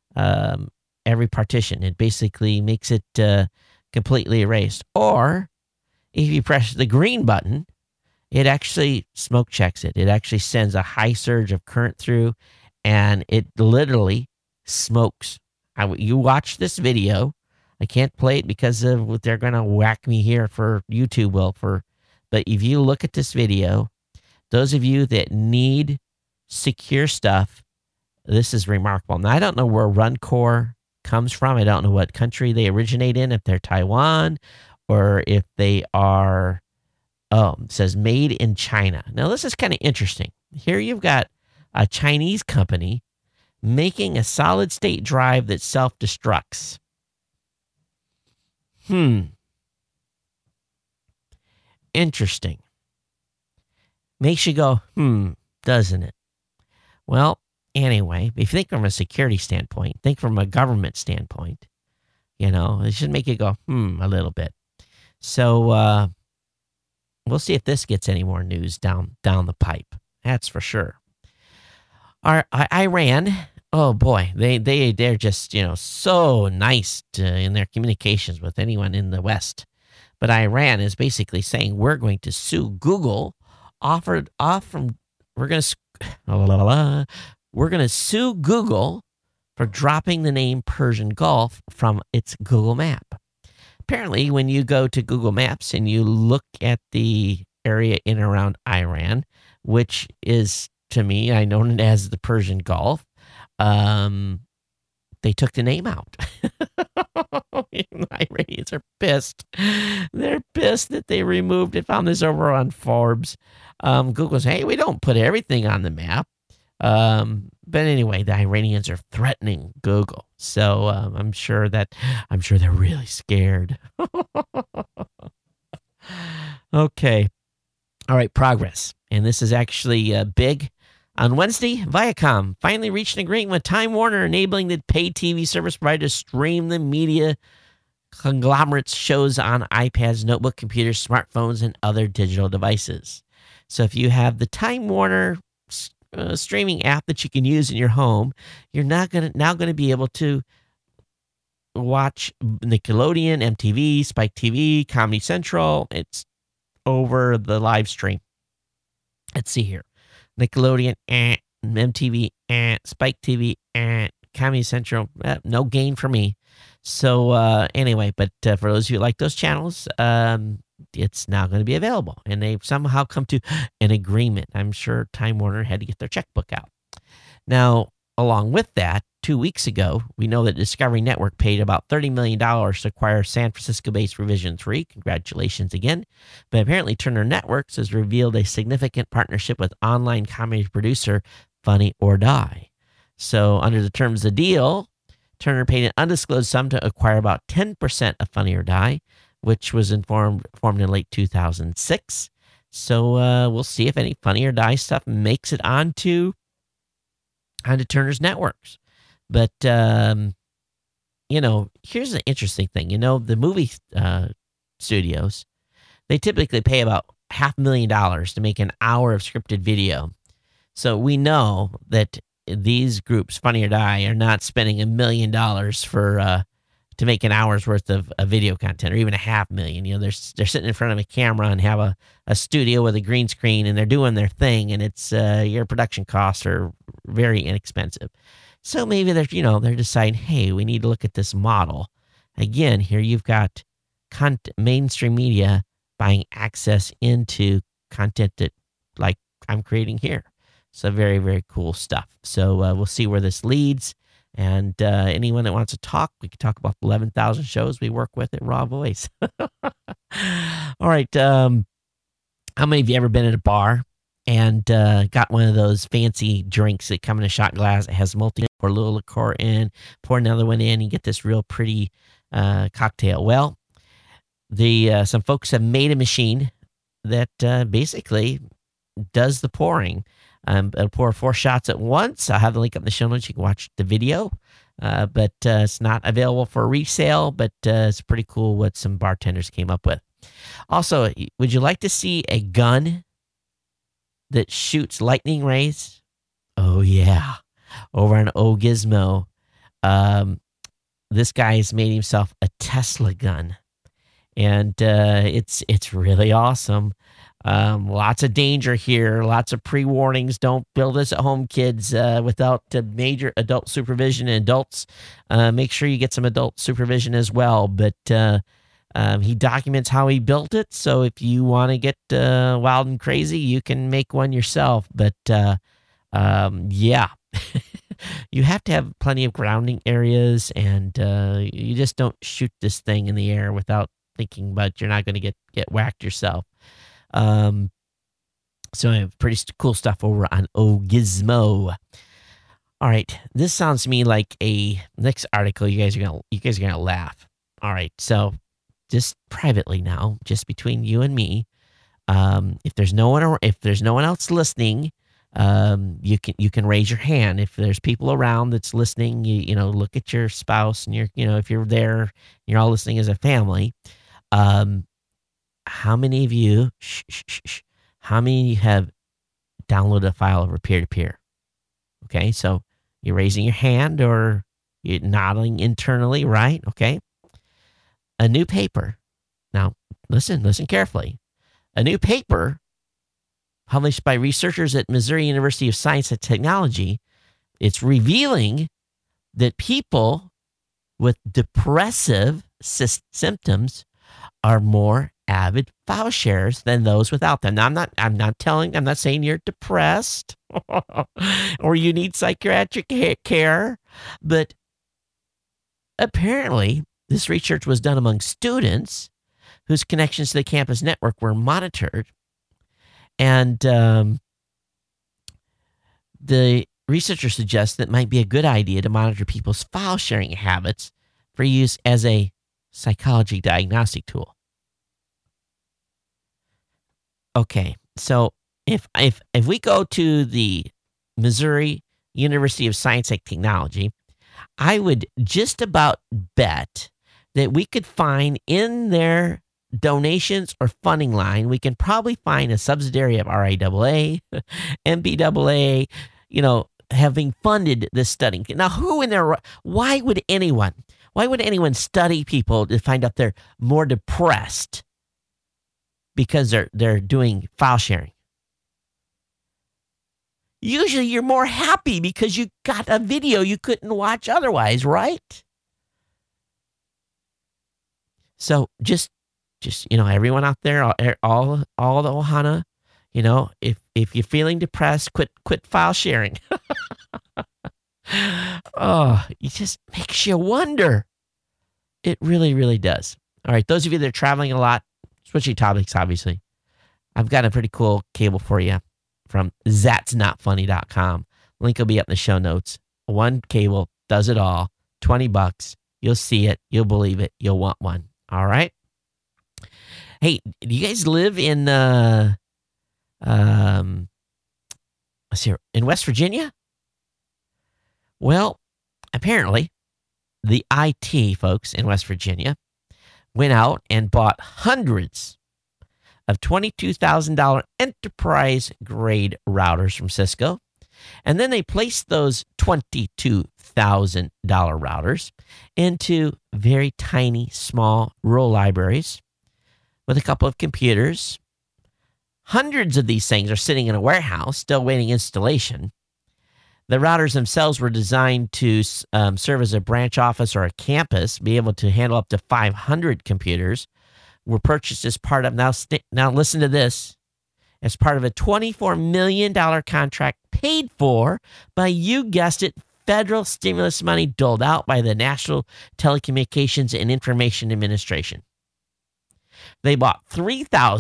partition. It basically makes it completely erased. Or if you press the green button, it actually smoke checks it. It actually sends a high surge of current through, and it literally smokes. You watch this video. I can't play it because of they're going to whack me here for YouTube. But if you look at this video, those of you that need secure stuff, this is remarkable. Now, I don't know where RunCore comes from. I don't know what country they originate in, if they're Taiwan or if they are, it says made in China. Now, this is kind of interesting. Here you've got a Chinese company making a solid state drive that self-destructs. Interesting. Makes you go, doesn't it? Well, anyway, if you think from a security standpoint, think from a government standpoint, It should make you go, a little bit. So we'll see if this gets any more news down the pipe. That's for sure. Iran, oh boy, they're just, so nice in their communications with anyone in the West. But Iran is basically saying we're going to sue Google. We're going to sue Google for dropping the name Persian Gulf from its Google map. Apparently, when you go to Google Maps and you look at the area in and around Iran, which is, to me, I know it as the Persian Gulf, they took the name out. The Iranians are pissed. They're pissed that they removed it. Found this over on Forbes. Google's, hey, we don't put everything on the map. But anyway, the Iranians are threatening Google. So I'm sure they're really scared. Okay. All right, progress. And this is actually big. On Wednesday, Viacom finally reached an agreement with Time Warner, enabling the pay TV service provider to stream the media conglomerate's shows on iPads, notebook computers, smartphones, and other digital devices. So if you have the Time Warner streaming app that you can use in your home, you're now going to be able to watch Nickelodeon, MTV, Spike TV, Comedy Central. It's over the live stream. Let's see here. Nickelodeon, MTV, Spike TV, Comedy Central. No gain for me. So anyway, but for those of you who like those channels, it's now going to be available. And they've somehow come to an agreement. I'm sure Time Warner had to get their checkbook out. Now, along with that, 2 weeks ago, we know that Discovery Network paid about $30 million to acquire San Francisco-based Revision 3. Congratulations again. But apparently Turner Networks has revealed a significant partnership with online comedy producer Funny or Die. So under the terms of the deal, Turner paid an undisclosed sum to acquire about 10% of Funny or Die, which was formed in late 2006. So we'll see if any Funny or Die stuff makes it onto Turner's networks. But, here's an interesting thing. The movie studios, they typically pay about $500,000 to make an hour of scripted video. So we know that these groups, Funny or Die, are not spending $1 million to make an hour's worth of video content, or even $500,000. They're sitting in front of a camera and have a studio with a green screen, and they're doing their thing, and it's your production costs are very inexpensive. So maybe they're deciding, hey, we need to look at this model. Again, here you've got mainstream media buying access into content that, like I'm creating here. So very, very cool stuff. So we'll see where this leads. And anyone that wants to talk, we can talk about 11,000 shows we work with at Raw Voice. All right. How many of you ever been at a bar and got one of those fancy drinks that come in a shot glass? It has pour a little liqueur in, pour another one in, you get this real pretty cocktail. Well, some folks have made a machine that basically does the pouring. It'll pour 4 shots at once. I'll have the link up in the show notes. You can watch the video, but it's not available for resale, but it's pretty cool what some bartenders came up with. Also, would you like to see a gun that shoots lightning rays? Oh, yeah. Over on Gizmo, this guy has made himself a Tesla gun, and it's really awesome. Lots of danger here, lots of pre-warnings. Don't build this at home, kids, without major adult supervision. And adults, make sure you get some adult supervision as well. But he documents how he built it, so if you want to get wild and crazy, you can make one yourself. But yeah, you have to have plenty of grounding areas, and you just don't shoot this thing in the air without thinking, but you're not going to get whacked yourself. So I have pretty cool stuff over on Gizmo. All right, this sounds to me like a next article. You guys are gonna laugh. All right, so just privately now, just between you and me, if there's no one else listening, You can raise your hand if there's people around that's listening. You know, look at your spouse and if you're there, you're all listening as a family. How many of you? How many have downloaded a file over peer-to-peer? Okay, so you're raising your hand or you're nodding internally, right? Okay. A new paper. Now, listen carefully. A new paper published by researchers at Missouri University of Science and Technology, it's revealing that people with depressive symptoms are more avid file sharers than those without them. Now, I'm not saying you're depressed or you need psychiatric care, but apparently this research was done among students whose connections to the campus network were monitored. And the researchers suggest that it might be a good idea to monitor people's file sharing habits for use as a psychology diagnostic tool. Okay, so if we go to the Missouri University of Science and Technology, I would just about bet that we could find in their donations or funding line, we can probably find a subsidiary of RIAA, MBAA, having funded this study. Now, why would anyone study people to find out they're more depressed because they're doing file sharing? Usually you're more happy because you got a video you couldn't watch otherwise, right? So just everyone out there, all the Ohana, if you're feeling depressed, quit file sharing. Oh, it just makes you wonder. It really, really does. All right, those of you that are traveling a lot, switching topics, obviously, I've got a pretty cool cable for you from zatsnotfunny.com. Link will be up in the show notes. One cable does it all. $20. You'll see it. You'll believe it. You'll want one. All right. Hey, do you guys live in let's see, in West Virginia? Well, apparently, the IT folks in West Virginia went out and bought hundreds of $22,000 enterprise-grade routers from Cisco, and then they placed those $22,000 routers into very tiny, small rural libraries with a couple of computers. Hundreds of these things are sitting in a warehouse, still waiting installation. The routers themselves were designed to serve as a branch office or a campus, be able to handle up to 500 computers. Were purchased as part of, now listen to this, as part of a $24 million contract paid for by, you guessed it, federal stimulus money doled out by the National Telecommunications and Information Administration. They bought they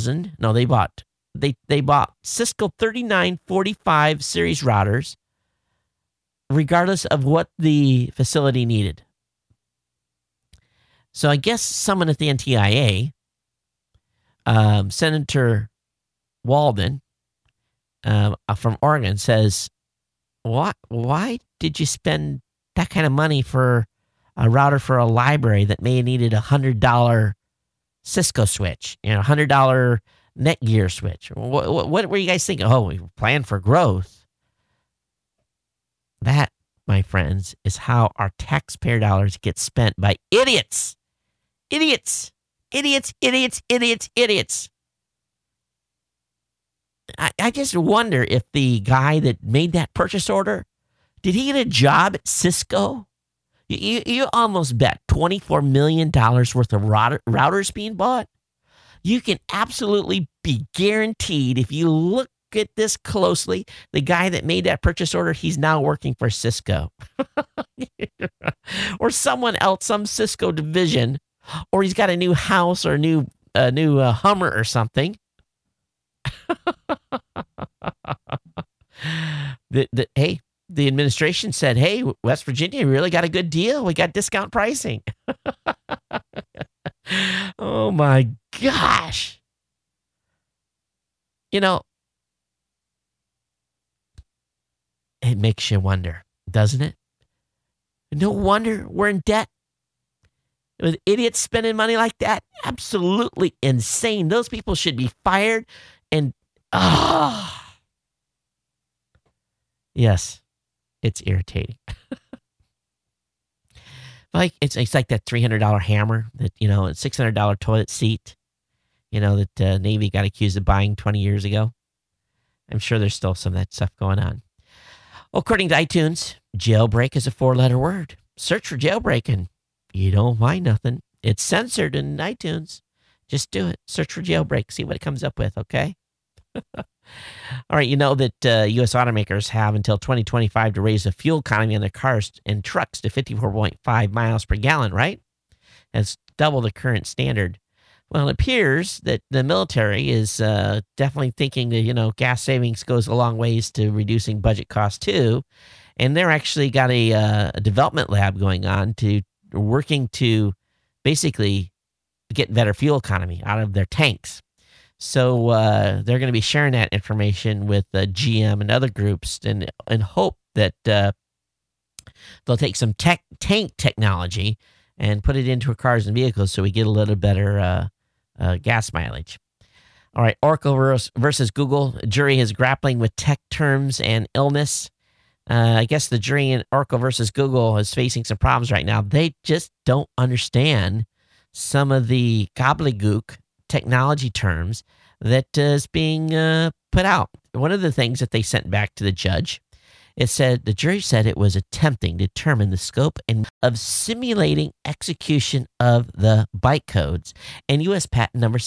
bought Cisco 3945 series routers, regardless of what the facility needed. So I guess someone at the NTIA, Senator Walden from Oregon, says, why did you spend that kind of money for a router for a library that may have needed a $100 Cisco switch, $100 Netgear switch? What were you guys thinking? Oh, we plan for growth. That, my friends, is how our taxpayer dollars get spent by idiots. Idiots. Idiots, idiots, idiots, idiots. I just wonder if the guy that made that purchase order, did he get a job at Cisco? You almost bet $24 million worth of routers being bought. You can absolutely be guaranteed, if you look at this closely, the guy that made that purchase order, he's now working for Cisco. Or someone else, some Cisco division. Or he's got a new house or a new Hummer or something. Hey, the administration said, hey, West Virginia, we really got a good deal. We got discount pricing. Oh, my gosh. It makes you wonder, doesn't it? No wonder we're in debt. With idiots spending money like that, absolutely insane. Those people should be fired. And yes, it's irritating. Like it's like that $300 hammer that $600 toilet seat, that Navy got accused of buying 20 years ago. I'm sure there's still some of that stuff going on. According to iTunes, jailbreak is a 4-letter word. Search for jailbreak and you don't find nothing. It's censored in iTunes. Just do it. Search for jailbreak. See what it comes up with, okay? All right, you know that U.S. automakers have until 2025 to raise the fuel economy on their cars and trucks to 54.5 miles per gallon, right? That's double the current standard. Well, it appears that the military is definitely thinking that, gas savings goes a long ways to reducing budget costs too. And they're actually got a development lab going on working to basically get better fuel economy out of their tanks. So they're going to be sharing that information with GM and other groups and hope that they'll take some tank technology and put it into our cars and vehicles so we get a little better gas mileage. All right, Oracle versus Google. Jury is grappling with tech terms and illness. I guess the jury in Oracle versus Google is facing some problems right now. They just don't understand some of the gobbledygook technology terms that is being put out. One of the things that they sent back to the judge, the jury said it was attempting to determine the scope of simulating execution of the bytecodes and U.S. patent number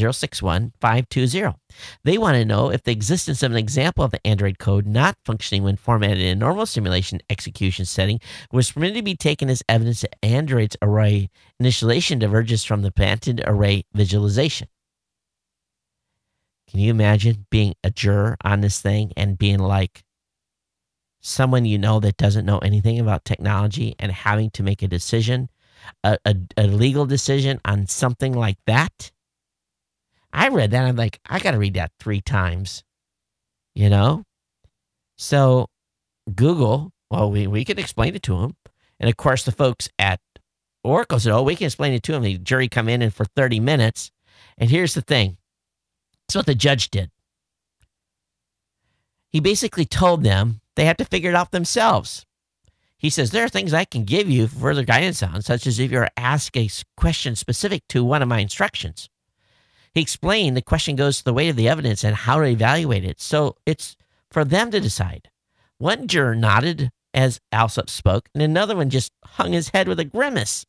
6061520. They want to know if the existence of an example of the Android code not functioning when formatted in a normal simulation execution setting was permitted to be taken as evidence that Android's array initialization diverges from the patented array visualization. Can you imagine being a juror on this thing and being like someone that doesn't know anything about technology and having to make a decision, a legal decision on something like that? I read that. I'm like, I got to read that 3 times, So Google, well, we can explain it to them. And of course, the folks at Oracle said, we can explain it to them. The jury come in and for 30 minutes. And here's the thing. That's what the judge did. He basically told them they had to figure it out themselves. He says, there are things I can give you further guidance on, such as if you're asked a question specific to one of my instructions. He explained the question goes to the weight of the evidence and how to evaluate it. So it's for them to decide. One juror nodded as Alsop spoke, and another one just hung his head with a grimace.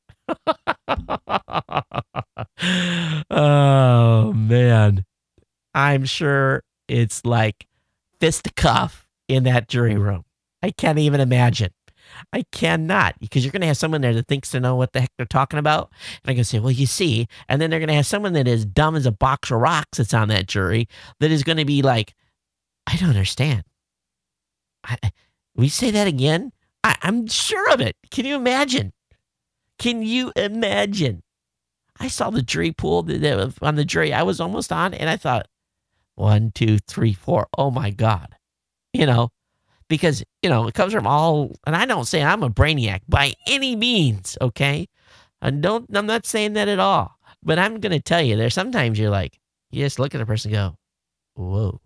Oh, man. I'm sure it's like fisticuff in that jury room. I can't even imagine. I cannot, because you're going to have someone there that thinks to know what the heck they're talking about. And I'm going to say, well, you see, and then they're going to have someone that is dumb as a box of rocks that's on that jury that is going to be like, I don't understand. Will you say that again? I'm sure of it. Can you imagine? Can you imagine? I saw the jury pool on the jury I was almost on, and I thought, 1, 2, 3, 4. Oh, my God. Because, it comes from all, and I don't say I'm a brainiac by any means, okay? I'm not saying that at all. But I'm going to tell you, there's sometimes you're like, you just look at a person and go, whoa.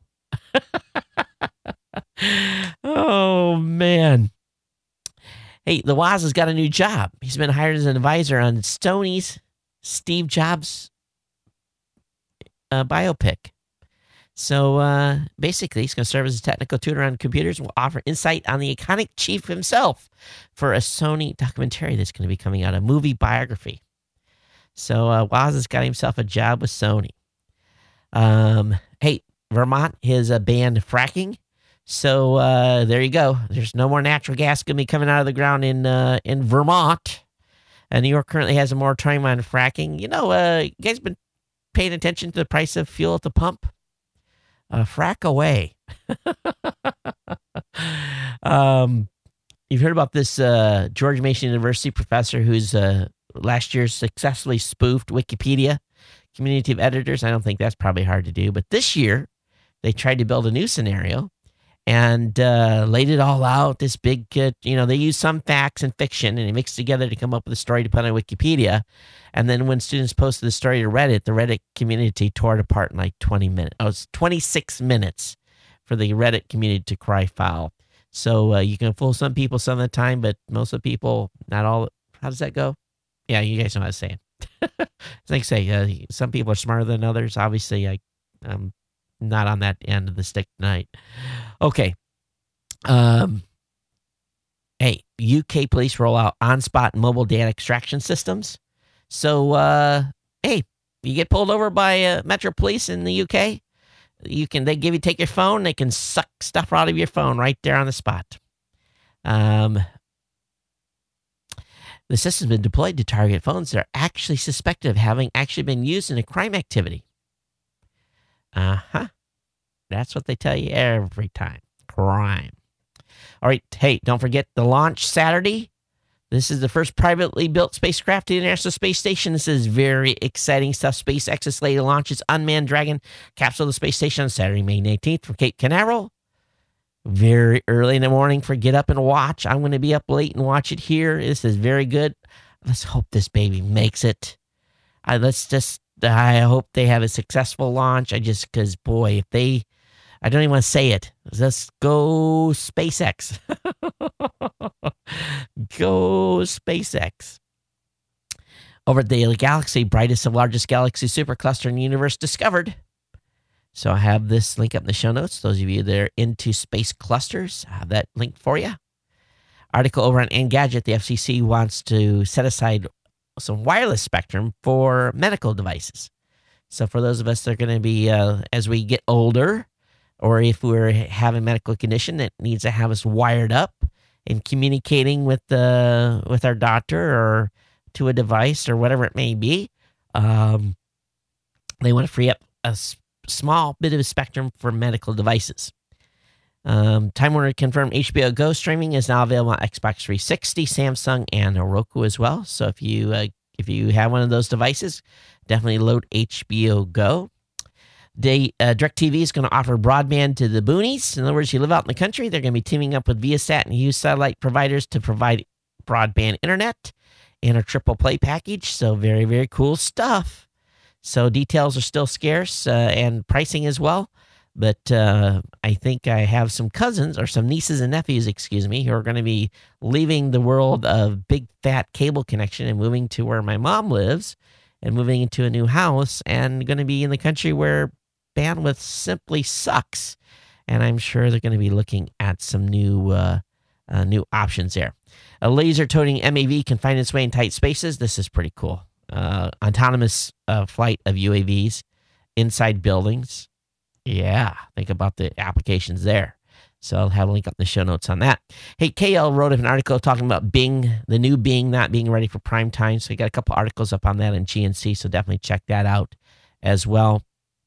Oh, man. Hey, the Woz has got a new job. He's been hired as an advisor on Sony's Steve Jobs biopic. So basically, he's going to serve as a technical tutor on computers and will offer insight on the iconic chief himself for a Sony documentary that's going to be coming out, a movie biography. So Woz has got himself a job with Sony. Hey, Vermont is banned fracking. So there you go. There's no more natural gas going to be coming out of the ground in Vermont. And New York currently has a moratorium on fracking. You guys been paying attention to the price of fuel at the pump? Frack away. You've heard about this George Mason University professor who's last year successfully spoofed Wikipedia community of editors. I don't think that's probably hard to do. But this year, they tried to build a new scenario. and laid it all out. This big, they use some facts and fiction, and they mixed together to come up with a story to put on Wikipedia. And then when students posted the story to Reddit, the Reddit community tore it apart in like 20 minutes. Oh, it's 26 minutes for the Reddit community to cry foul. So you can fool some people some of the time, but most of the people, not all. How does that go? Yeah, you guys know what I'm saying. As I say, some people are smarter than others. Obviously, I'm not on that end of the stick tonight. Okay. Hey, UK police roll out on-spot mobile data extraction systems. So, hey, you get pulled over by Metro Police in the UK, take your phone, they can suck stuff out of your phone right there on the spot. The system's been deployed to target phones that are actually suspected of having actually been used in a crime activity. That's what they tell you every time. Crime. All right. Hey, don't forget the launch Saturday. This is the first privately built spacecraft to the International Space Station. This is very exciting stuff. SpaceX is slated to launch its unmanned Dragon capsule to the space station on Saturday, May 19th from Cape Canaveral. Very early in the morning for Get Up and Watch. I'm going to be up late and watch it here. This is very good. Let's hope this baby makes it. I hope they have a successful launch. Because boy, I don't even want to say it. Let's go SpaceX. Go SpaceX. Over at the Daily Galaxy, brightest and largest galaxy supercluster in the universe discovered. So I have this link up in the show notes. Those of you that are into space clusters, I have that link for you. Article over on Engadget, the FCC wants to set aside some wireless spectrum for medical devices. So for those of us that are going to be, as we get older, or if we're having a medical condition that needs to have us wired up and communicating with our doctor or to a device or whatever it may be, they want to free up a small bit of a spectrum for medical devices. Time Warner confirmed HBO Go streaming is now available on Xbox 360, Samsung, and Roku as well. So if you have one of those devices, definitely load HBO Go. DirecTV is going to offer broadband to the boonies. In other words, you live out in the country, they're going to be teaming up with Viasat and Hughes satellite providers to provide broadband internet in a triple play package. So very, very cool stuff. So details are still scarce and pricing as well. But I think I have some cousins or some nieces and nephews, who are going to be leaving the world of big fat cable connection and moving to where my mom lives and moving into a new house and going to be in the country where bandwidth simply sucks. And I'm sure they're going to be looking at some new options there. A laser-toting MAV can find its way in tight spaces. This is pretty cool. Autonomous flight of UAVs inside buildings. Yeah, think about the applications there. So I'll have a link up in the show notes on that. Hey, KL wrote an article talking about Bing, the new Bing not being ready for prime time. So I got a couple articles up on that in GNC, so definitely check that out as well.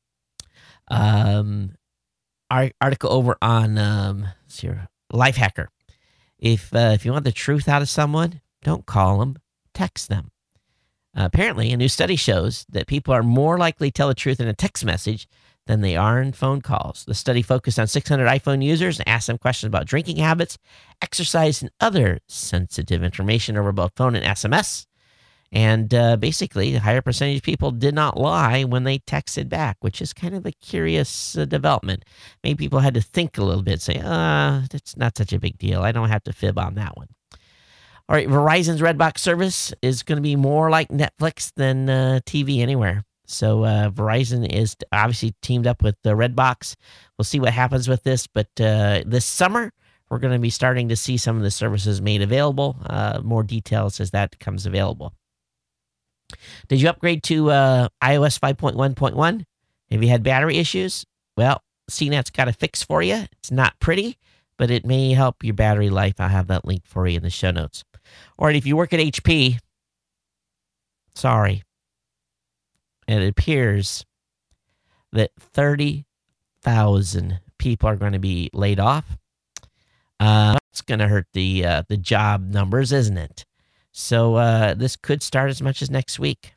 Article over on Lifehacker. If you want the truth out of someone, don't call them, text them. Apparently, a new study shows that people are more likely to tell the truth in a text message than they are in phone calls. The study focused on 600 iPhone users and asked them questions about drinking habits, exercise, and other sensitive information over both phone and SMS. And basically, a higher percentage of people did not lie when they texted back, which is kind of a curious development. Maybe people had to think a little bit, say, it's not such a big deal. I don't have to fib on that one. All right, Verizon's Redbox service is going to be more like Netflix than TV anywhere. So Verizon is obviously teamed up with the Redbox. We'll see what happens with this, but this summer, we're going to be starting to see some of the services made available. More details as that becomes available. Did you upgrade to iOS 5.1.1? Have you had battery issues? Well, CNET's got a fix for you. It's not pretty, but it may help your battery life. I'll have that link for you in the show notes. All right, if you work at HP, sorry. And it appears that 30,000 people are going to be laid off. That's going to hurt the job numbers, isn't it? So this could start as much as next week.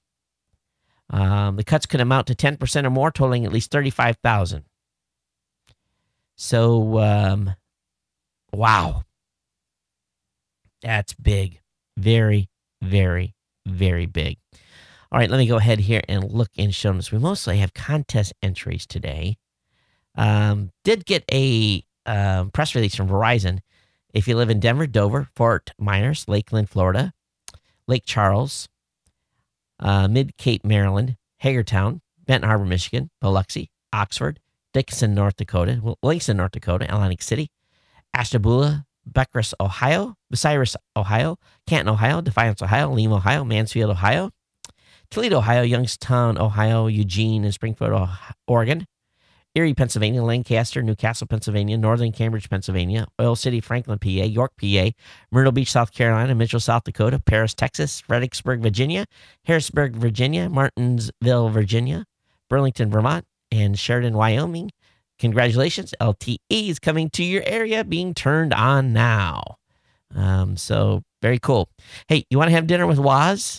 The cuts could amount to 10% or more, totaling at least 35,000. So, wow. That's big. Very, very, very big. All right, let me go ahead here and look in show notes. We mostly have contest entries today. Did get a press release from Verizon. If you live in Denver, Dover, Fort Myers, Lakeland, Florida, Lake Charles, Mid-Cape, Maryland, Hagerstown, Benton Harbor, Michigan, Biloxi, Oxford, Dickinson, North Dakota, Langston, North Dakota, Atlantic City, Ashtabula, Beckrus, Ohio, Bucyrus, Ohio, Canton, Ohio, Defiance, Ohio, Lima, Ohio, Mansfield, Ohio, Toledo, Ohio, Youngstown, Ohio, Eugene, and Springfield, Oregon, Erie, Pennsylvania, Lancaster, Newcastle, Pennsylvania, Northern Cambridge, Pennsylvania, Oil City, Franklin, PA, York, PA, Myrtle Beach, South Carolina, Mitchell, South Dakota, Paris, Texas, Fredericksburg, Virginia, Harrisburg, Virginia, Martinsville, Virginia, Burlington, Vermont, and Sheridan, Wyoming. Congratulations, LTE is coming to your area, being turned on now. So very cool. Hey, you want to have dinner with Woz?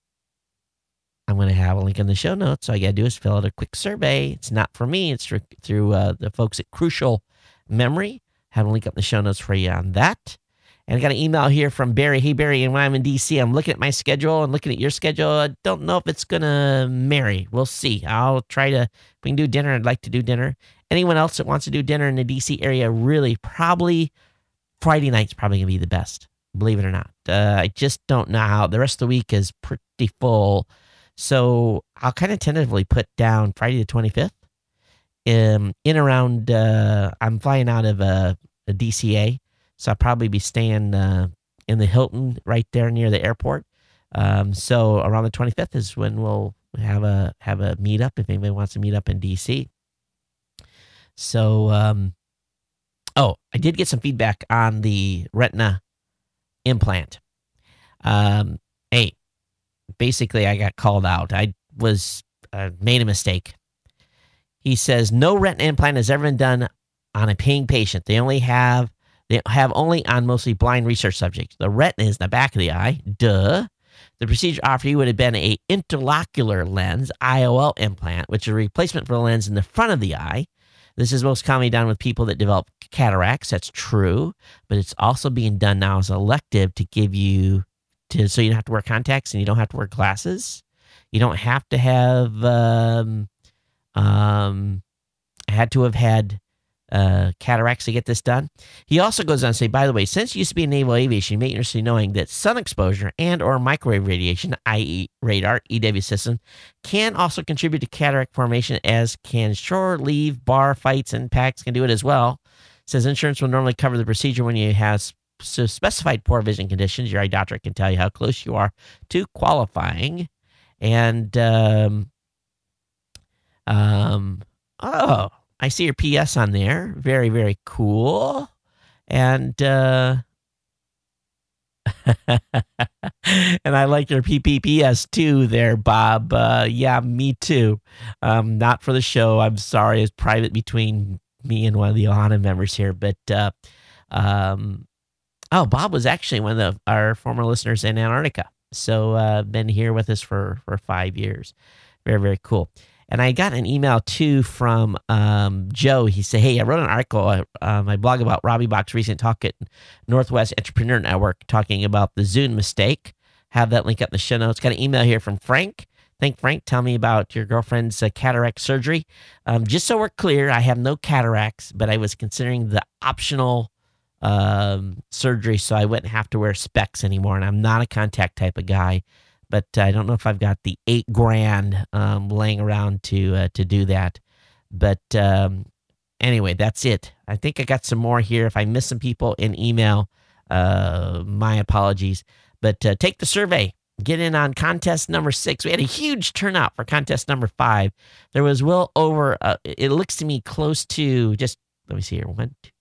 I'm going to have a link in the show notes. All you got to do is fill out a quick survey. It's not for me. It's through the folks at Crucial Memory. Have a link up in the show notes for you on that. And I got an email here from Barry. Hey, Barry, and when I'm in D.C., I'm looking at my schedule and looking at your schedule. I don't know if it's going to marry. We'll see. I'll try to, if we can do dinner, I'd like to do dinner. Anyone else that wants to do dinner in the D.C. area, really, probably Friday night's probably going to be the best, believe it or not. I just don't know how. The rest of the week is pretty full. So I'll kind of tentatively put down Friday the 25th. In around, I'm flying out of a DCA, so I'll probably be staying in the Hilton right there near the airport. So around the 25th is when we'll have a meetup if anybody wants to meet up in DC. So, I did get some feedback on the retina implant. Hey, basically I got called out. I was made a mistake. He says no retina implant has ever been done on a paying patient. They have only on mostly blind research subjects. The retina is the back of the eye. Duh. The procedure offered you would have been a interlocular lens IOL implant, which is a replacement for the lens in the front of the eye. This is most commonly done with people that develop cataracts. That's true, but it's also being done now as elective to give you so you don't have to wear contacts and you don't have to wear glasses. You don't have to have had to have had cataracts to get this done. He also goes on to say, by the way, since you used to be in naval aviation, you may be interested in knowing that sun exposure and or microwave radiation, i.e. radar, EW system, can also contribute to cataract formation, as can shore leave, bar fights, and packs can do it as well. Says insurance will normally cover the procedure when you have specified poor vision conditions. Your eye doctor can tell you how close you are to qualifying. And I see your PS on there. Very, very cool. And and I like your PPPS too there, Bob. Yeah, me too. Not for the show. I'm sorry. It's private between me and one of the Ohana members here. But Bob was actually one of our former listeners in Antarctica. So been here with us for 5 years. Very, very cool. And I got an email, too, from Joe. He said, hey, I wrote an article on my blog about Robbie Bach's recent talk at Northwest Entrepreneur Network talking about the Zune mistake. Have that link up in the show notes. Got an email here from Frank. Thank Frank. Tell me about your girlfriend's cataract surgery. Just so we're clear, I have no cataracts, but I was considering the optional surgery so I wouldn't have to wear specs anymore. And I'm not a contact type of guy. But I don't know if I've got the $8,000 laying around to do that. But anyway, that's it. I think I got some more here. If I miss some people in email, my apologies. But take the survey. Get in on contest number 6. We had a huge turnout for contest number 5. There was well over, it looks to me close to, just, let me see here, 1, 2.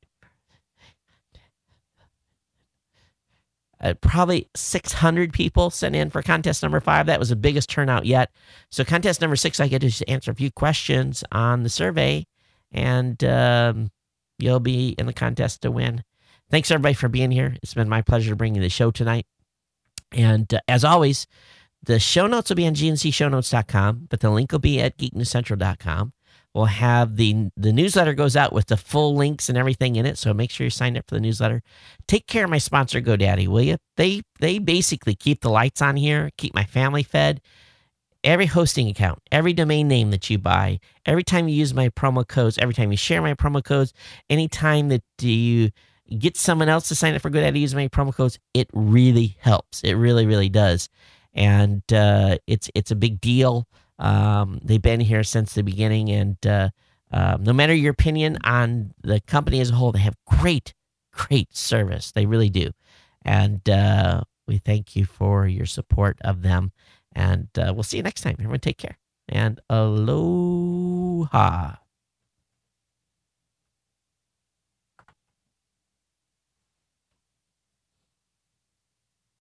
Probably 600 people sent in for contest number 5. That was the biggest turnout yet. So contest number 6, I get to just answer a few questions on the survey, and you'll be in the contest to win. Thanks, everybody, for being here. It's been my pleasure to bring you the show tonight. And as always, the show notes will be on GNCshownotes.com, but the link will be at geeknewscentral.com. We'll have the newsletter goes out with the full links and everything in it. So make sure you sign up for the newsletter. Take care of my sponsor, GoDaddy, will you? They basically keep the lights on here, keep my family fed. Every hosting account, every domain name that you buy, every time you use my promo codes, every time you share my promo codes, anytime that you get someone else to sign up for GoDaddy using my promo codes, it really helps. It really, really does. And it's a big deal. They've been here since the beginning, and no matter your opinion on the company as a whole, they have great service. They really do. And we thank you for your support of them. And we'll see you next time. Everyone take care. And aloha.